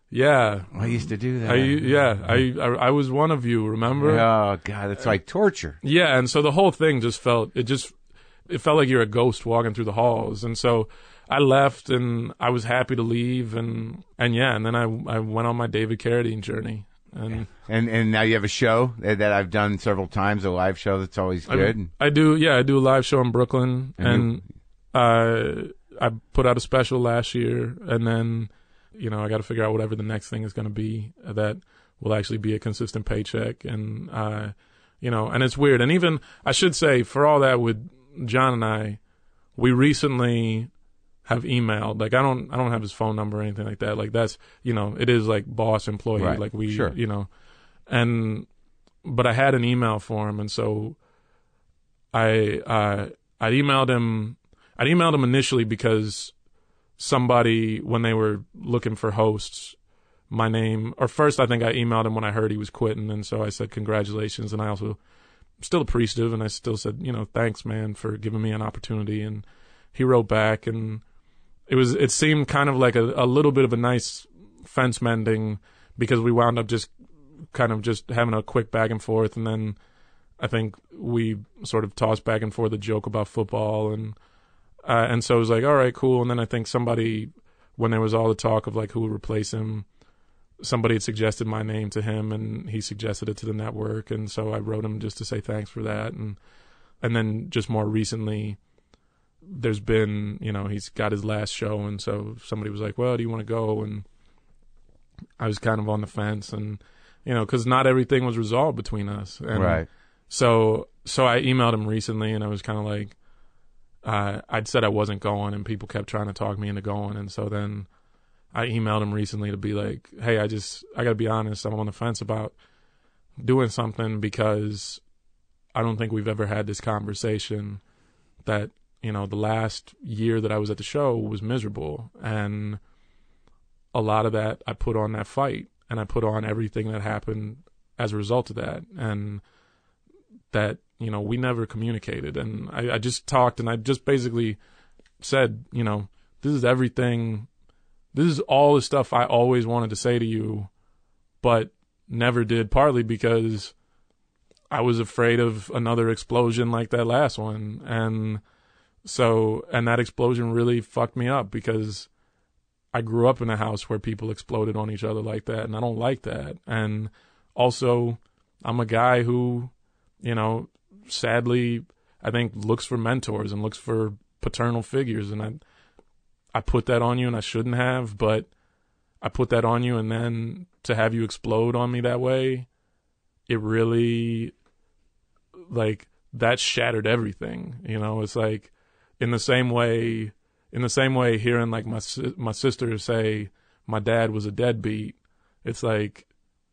Yeah, I used to do that. I, yeah, I, I I was one of you. Remember? Oh God, it's like torture. Yeah, and so the whole thing just felt it just it felt like you're a ghost walking through the halls, and so I left, and I was happy to leave, and and yeah, and then I I went on my David Carradine journey, and And and now you have a show that that I've done several times, a live show that's always good. I, I do, yeah, I do a live show in Brooklyn, and, and uh, I put out a special last year, and then. You know, I got to figure out whatever the next thing is going to be that will actually be a consistent paycheck. And, uh, you know, and it's weird. And even, I should say, for all that with John and I, we recently have emailed. Like, I don't, I don't have his phone number or anything like that. Like, that's, you know, it is like boss employee. Right. Like, we, Sure. you know, and, but I had an email for him. And so I, uh, I emailed him, I emailed him initially because somebody, when they were looking for hosts, my name, or first I think I emailed him when I heard he was quitting, and so I said congratulations, and I also still appreciative, and I still said, you know, thanks, man, for giving me an opportunity, and he wrote back, and it was, it seemed kind of like a, a little bit of a nice fence mending, because we wound up just kind of just having a quick back and forth, and then I think we sort of tossed back and forth a joke about football, and Uh, and so it was like, all right, cool. And then I think somebody, when there was all the talk of like who would replace him, somebody had suggested my name to him, and he suggested it to the network. And so I wrote him just to say thanks for that. And and then just more recently, there's been, you know, he's got his last show, and so somebody was like, well, do you want to go? And I was kind of on the fence, and you know, because not everything was resolved between us. And Right. So so I emailed him recently, and I was kind of like. Uh, I'd said I wasn't going, and people kept trying to talk me into going. And so then I emailed him recently to be like, hey, I just, I got to be honest, I'm on the fence about doing something, because I don't think we've ever had this conversation that, you know, the last year that I was at the show was miserable. And a lot of that I put on that fight, and I put on everything that happened as a result of that. And that, you know, we never communicated. And I, I just talked, and I just basically said, you know, this is everything. This is all the stuff I always wanted to say to you, but never did, partly because I was afraid of another explosion like that last one. And so, and that explosion really fucked me up, because I grew up in a house where people exploded on each other like that, and I don't like that. And also, I'm a guy who, you know, sadly, I think looks for mentors and looks for paternal figures, and I, I put that on you, and I shouldn't have, but I put that on you, and then to have you explode on me that way, it really, like, that shattered everything. You know, it's like, in the same way, in the same way, hearing like my my sister say my dad was a deadbeat, it's like,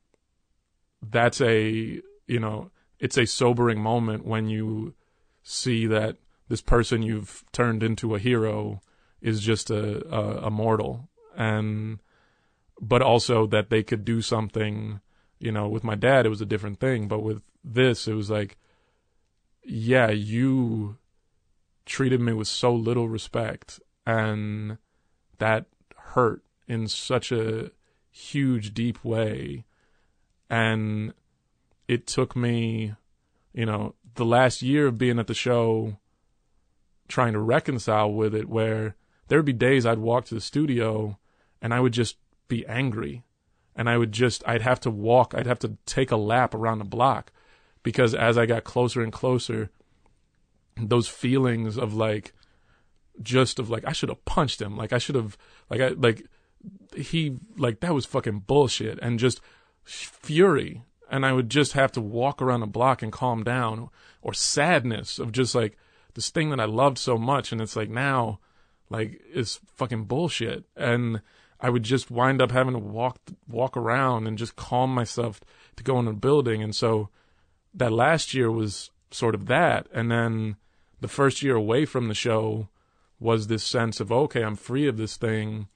that's a, you know. It's a sobering moment when you see that this person you've turned into a hero is just a, a, a mortal. And, but also that they could do something, you know, with my dad, it was a different thing. But with this, it was like, yeah, you treated me with so little respect, and that hurt in such a huge, deep way. And it took me, you know, the last year of being at the show trying to reconcile with it, where there would be days I'd walk to the studio and I would just be angry, and I would just, I'd have to walk, I'd have to take a lap around the block, because as I got closer and closer, those feelings of like, just of like, I should have punched him. Like I should have, like, I, like he, like that was fucking bullshit, and just fury. And I would just have to walk around the block and calm down, or sadness of just like this thing that I loved so much. And it's like, now, like, it's fucking bullshit. And I would just wind up having to walk, walk around and just calm myself to go in a building. And so that last year was sort of that. And then the first year away from the show was this sense of, okay, I'm free of this thing.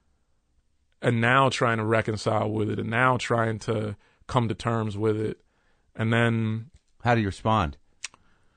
And now trying to reconcile with it, and now trying to come to terms with it. And then, how do you respond?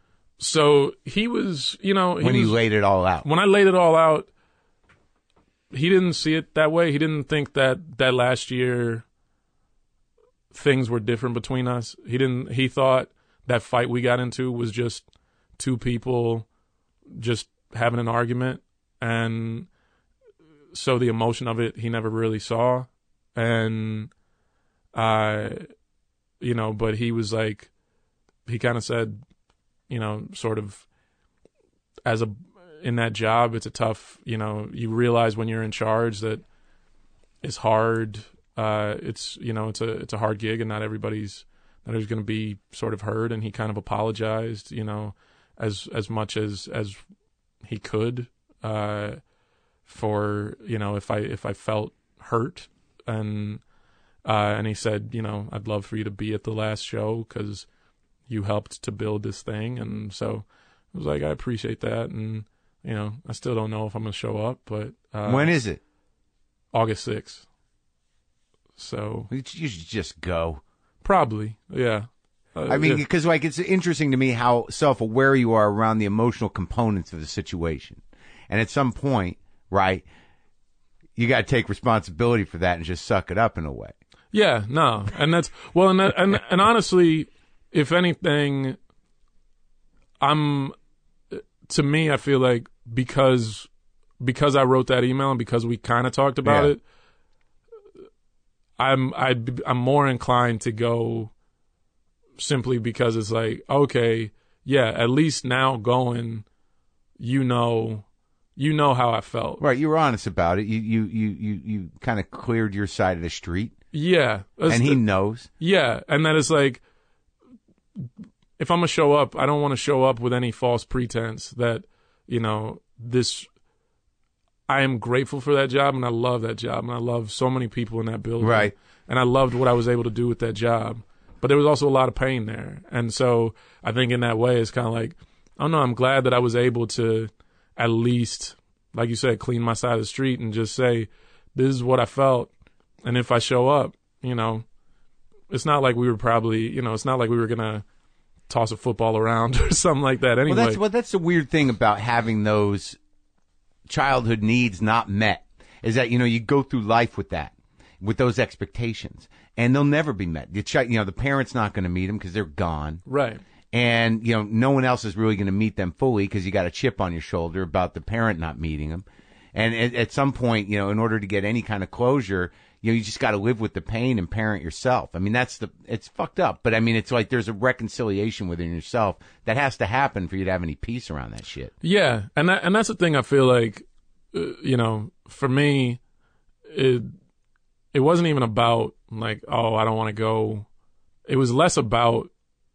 So he was, you know, he when was, you laid it all out. When I laid it all out, he didn't see it that way. He didn't think that that last year things were different between us. He didn't. He thought that fight we got into was just two people just having an argument, and so the emotion of it he never really saw. And uh you know, but he was like, he kind of said, you know, sort of as a in that job, it's a tough, you know, you realize when you're in charge that it's hard. Uh, it's, you know, it's a it's a hard gig, and not everybody's that is going to be sort of heard. And he kind of apologized, you know, as as much as as he could uh, for, you know, if I if I felt hurt, and uh, and he said, you know, I'd love for you to be at the last show because you helped to build this thing. And so I was like, I appreciate that, and you know, I still don't know if I'm going to show up, but uh, when is it? August sixth. So You should just go. Probably, yeah. Uh, I mean, yeah. because like it's interesting to me how self-aware you are around the emotional components of the situation, and at some point, right, you got to take responsibility for that and just suck it up in a way. Yeah, no, and that's well, and that, and and honestly, if anything, I'm to me, I feel like because because I wrote that email and because we kind of talked about Yeah. it, I'm I'd, I'm more inclined to go simply because it's like, okay, yeah, at least now going, you know, you know how I felt. Right, you were honest about it. You you you you, you kind of cleared your side of the street, Yeah, That's and he the- knows. Yeah, and that is like, if I'm gonna show up, I don't want to show up with any false pretense that, you know, this. I am grateful for that job, and I love that job, and I love so many people in that building. Right. And I loved what I was able to do with that job, but there was also a lot of pain there, and so I think in that way, it's kind of like, oh no, I'm glad that I was able to, at least, like you said, clean my side of the street and just say, this is what I felt, and if I show up, you know. It's not like we were probably, you know, it's not like we were going to toss a football around or something like that anyway. Well, that's well, that's the weird thing about having those childhood needs not met, is that, you know, you go through life with that, with those expectations, and they'll never be met. The chi- you know, the parent's not going to meet them because they're gone. Right. And, you know, no one else is really going to meet them fully because you got a chip on your shoulder about the parent not meeting them. And at, at some point, you know, in order to get any kind of closure, you know, you just got to live with the pain and parent yourself. I mean, that's the, it's fucked up. But I mean, it's like there's a reconciliation within yourself that has to happen for you to have any peace around that shit. Yeah, and that, and that's the thing I feel like, uh, you know, for me, it it wasn't even about like, oh, I don't want to go. It was less about,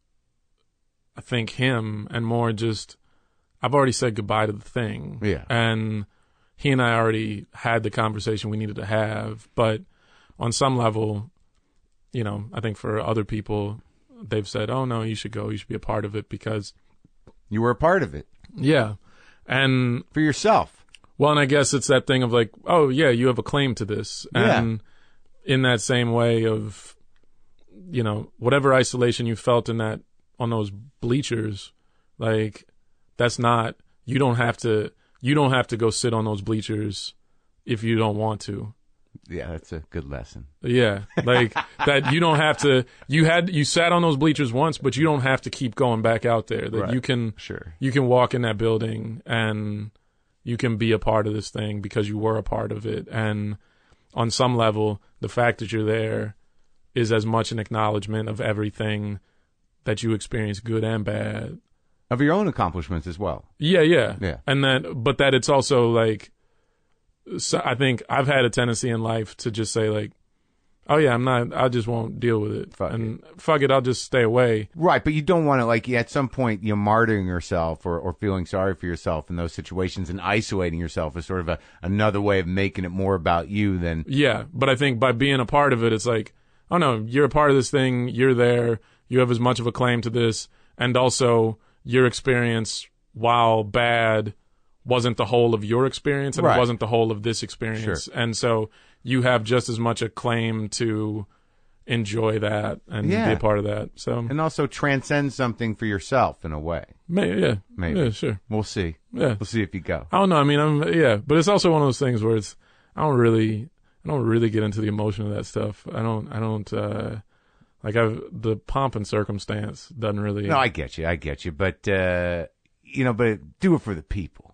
I think, him and more just, I've already said goodbye to the thing. Yeah. And he and I already had the conversation we needed to have. But on some level, you know, I think for other people, they've said, oh, no, you should go. You should be a part of it because. You were a part of it. Yeah. And. For yourself. Well, and I guess it's that thing of like, oh, yeah, you have a claim to this. Yeah. And in that same way of, you know, whatever isolation you felt in that, on those bleachers, like, that's not, you don't have to, you don't have to go sit on those bleachers if you don't want to. Yeah, that's a good lesson. Yeah, like that you don't have to, you had, you sat on those bleachers once, but you don't have to keep going back out there. That Right. you can, Sure. you can walk in that building and you can be a part of this thing because you were a part of it. And on some level, the fact that you're there is as much an acknowledgement of everything that you experience, good and bad. Of your own accomplishments as well. Yeah, yeah. Yeah. And that, but that it's also like, so I think I've had a tendency in life to just say like, oh yeah, I'm not, I just won't deal with it. Fuck and fuck it, I'll just stay away. Right, but you don't want to, like, at some point, you know, martyring yourself or, or feeling sorry for yourself in those situations and isolating yourself is sort of a, another way of making it more about you than... Yeah, but I think by being a part of it, it's like, oh no, you're a part of this thing, you're there, you have as much of a claim to this, and also your experience, while bad, wasn't the whole of your experience, and Right. it wasn't the whole of this experience. Sure. And so you have just as much a claim to enjoy that and Yeah. be a part of that. So And also transcend something for yourself in a way. Maybe, yeah, Maybe. yeah, sure, We'll see. yeah. We'll see if you go. I don't know. I mean, I'm yeah, but it's also one of those things where it's I don't really, I don't really get into the emotion of that stuff. I don't, I don't, uh, like I've, the pomp and circumstance doesn't really. No, I get you. I get you. But, uh, you know, but do it for the people.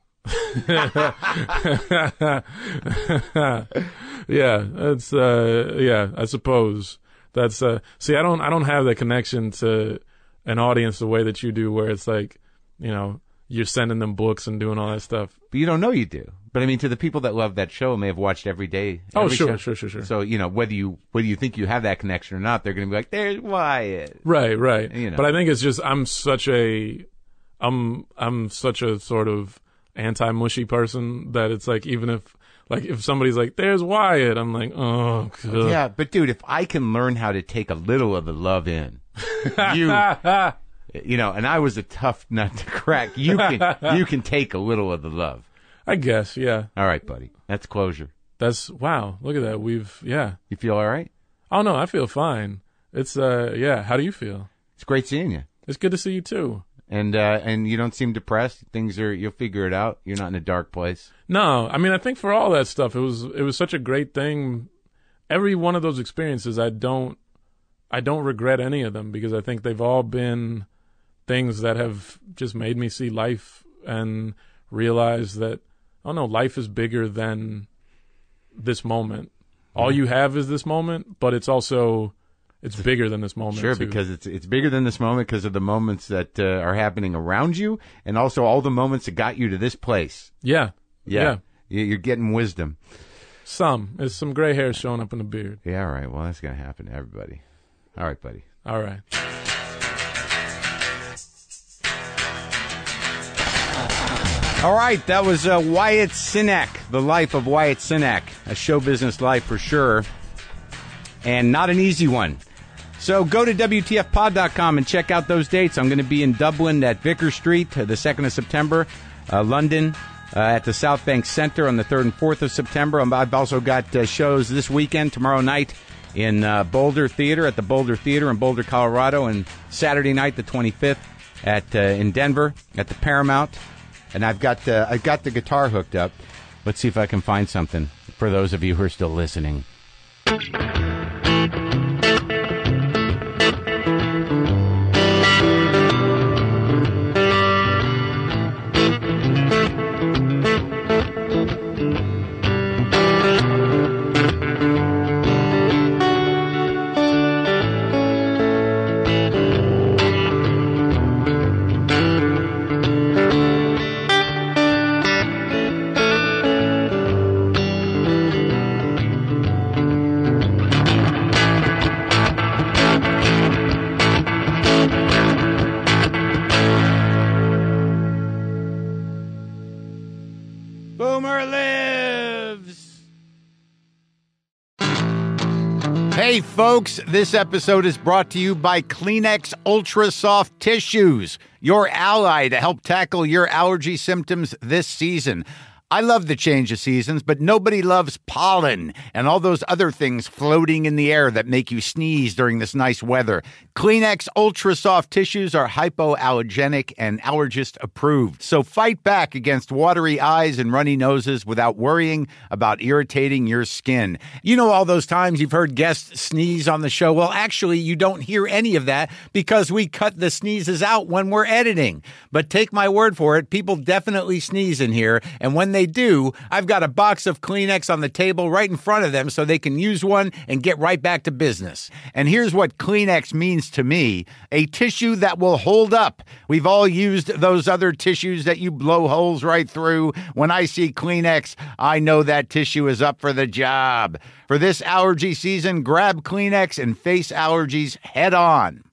Yeah, that's, uh, yeah, I suppose that's, uh, see, I don't, I don't have that connection to an audience the way that you do, where it's like, you know, you're sending them books and doing all that stuff. But you don't know you do. But I mean, to the people that love that show and may have watched every day. Oh, every sure, show. sure, sure, sure. So, you know, whether you whether you think you have that connection or not, they're going to be like, there's Wyatt. Right, right. You know. But I think it's just I'm such a, I'm I'm such a sort of anti-mushy person that it's like, even if like if somebody's like, there's Wyatt, I'm like, oh, God. Yeah, but dude, if I can learn how to take a little of the love in, you. You know, and I was a tough nut to crack. You can you can take a little of the love. I guess, yeah. All right, buddy. That's closure. That's, wow, look at that. We've, yeah. You feel all right? Oh, no, I feel fine. It's, uh, yeah, how do you feel? It's great seeing you. It's good to see you, too. And uh, and you don't seem depressed. Things are, you'll figure it out. You're not in a dark place. No, I mean, I think for all that stuff, it was it was such a great thing. Every one of those experiences, I don't, I don't regret any of them, because I think they've all been things that have just made me see life and realize that, oh no, life is bigger than this moment. All you have is this moment, but it's also, it's bigger than this moment. Sure, too. because it's it's bigger than this moment because of the moments that uh, are happening around you, and also all the moments that got you to this place. Yeah. Yeah. yeah. You're getting wisdom. Some. There's some gray hair showing up in the beard. Yeah, all right. Well, that's going to happen to everybody. All right, buddy. All right. All right, that was uh, Wyatt Cenac, The Life of Wyatt Cenac, a show business life for sure, and not an easy one. So go to W T F pod dot com and check out those dates. I'm going to be in Dublin at Vicar Street uh, the second of September, uh, London uh, at the South Bank Centre on the third and fourth of September. Um, I've also got uh, shows this weekend, tomorrow night, in uh, Boulder Theater, at the Boulder Theater in Boulder, Colorado, and Saturday night, the twenty-fifth, at uh, in Denver at the Paramount. And I've got uh, I've got the guitar hooked up. Let's see if I can find something for those of you who are still listening. Boomer lives! Hey folks, this episode is brought to you by Kleenex Ultra Soft Tissues, your ally to help tackle your allergy symptoms this season. I love the change of seasons, but nobody loves pollen and all those other things floating in the air that make you sneeze during this nice weather. Kleenex Ultra Soft Tissues are hypoallergenic and allergist approved. So fight back against watery eyes and runny noses without worrying about irritating your skin. You know all those times you've heard guests sneeze on the show? Well, actually, you don't hear any of that because we cut the sneezes out when we're editing. But take my word for it, people definitely sneeze in here, and when they do, I've got a box of Kleenex on the table right in front of them so they can use one and get right back to business. And here's what Kleenex means to me: a tissue that will hold up. We've all used those other tissues that you blow holes right through. When I see Kleenex, I know that tissue is up for the job. For this allergy season, grab Kleenex and face allergies head on.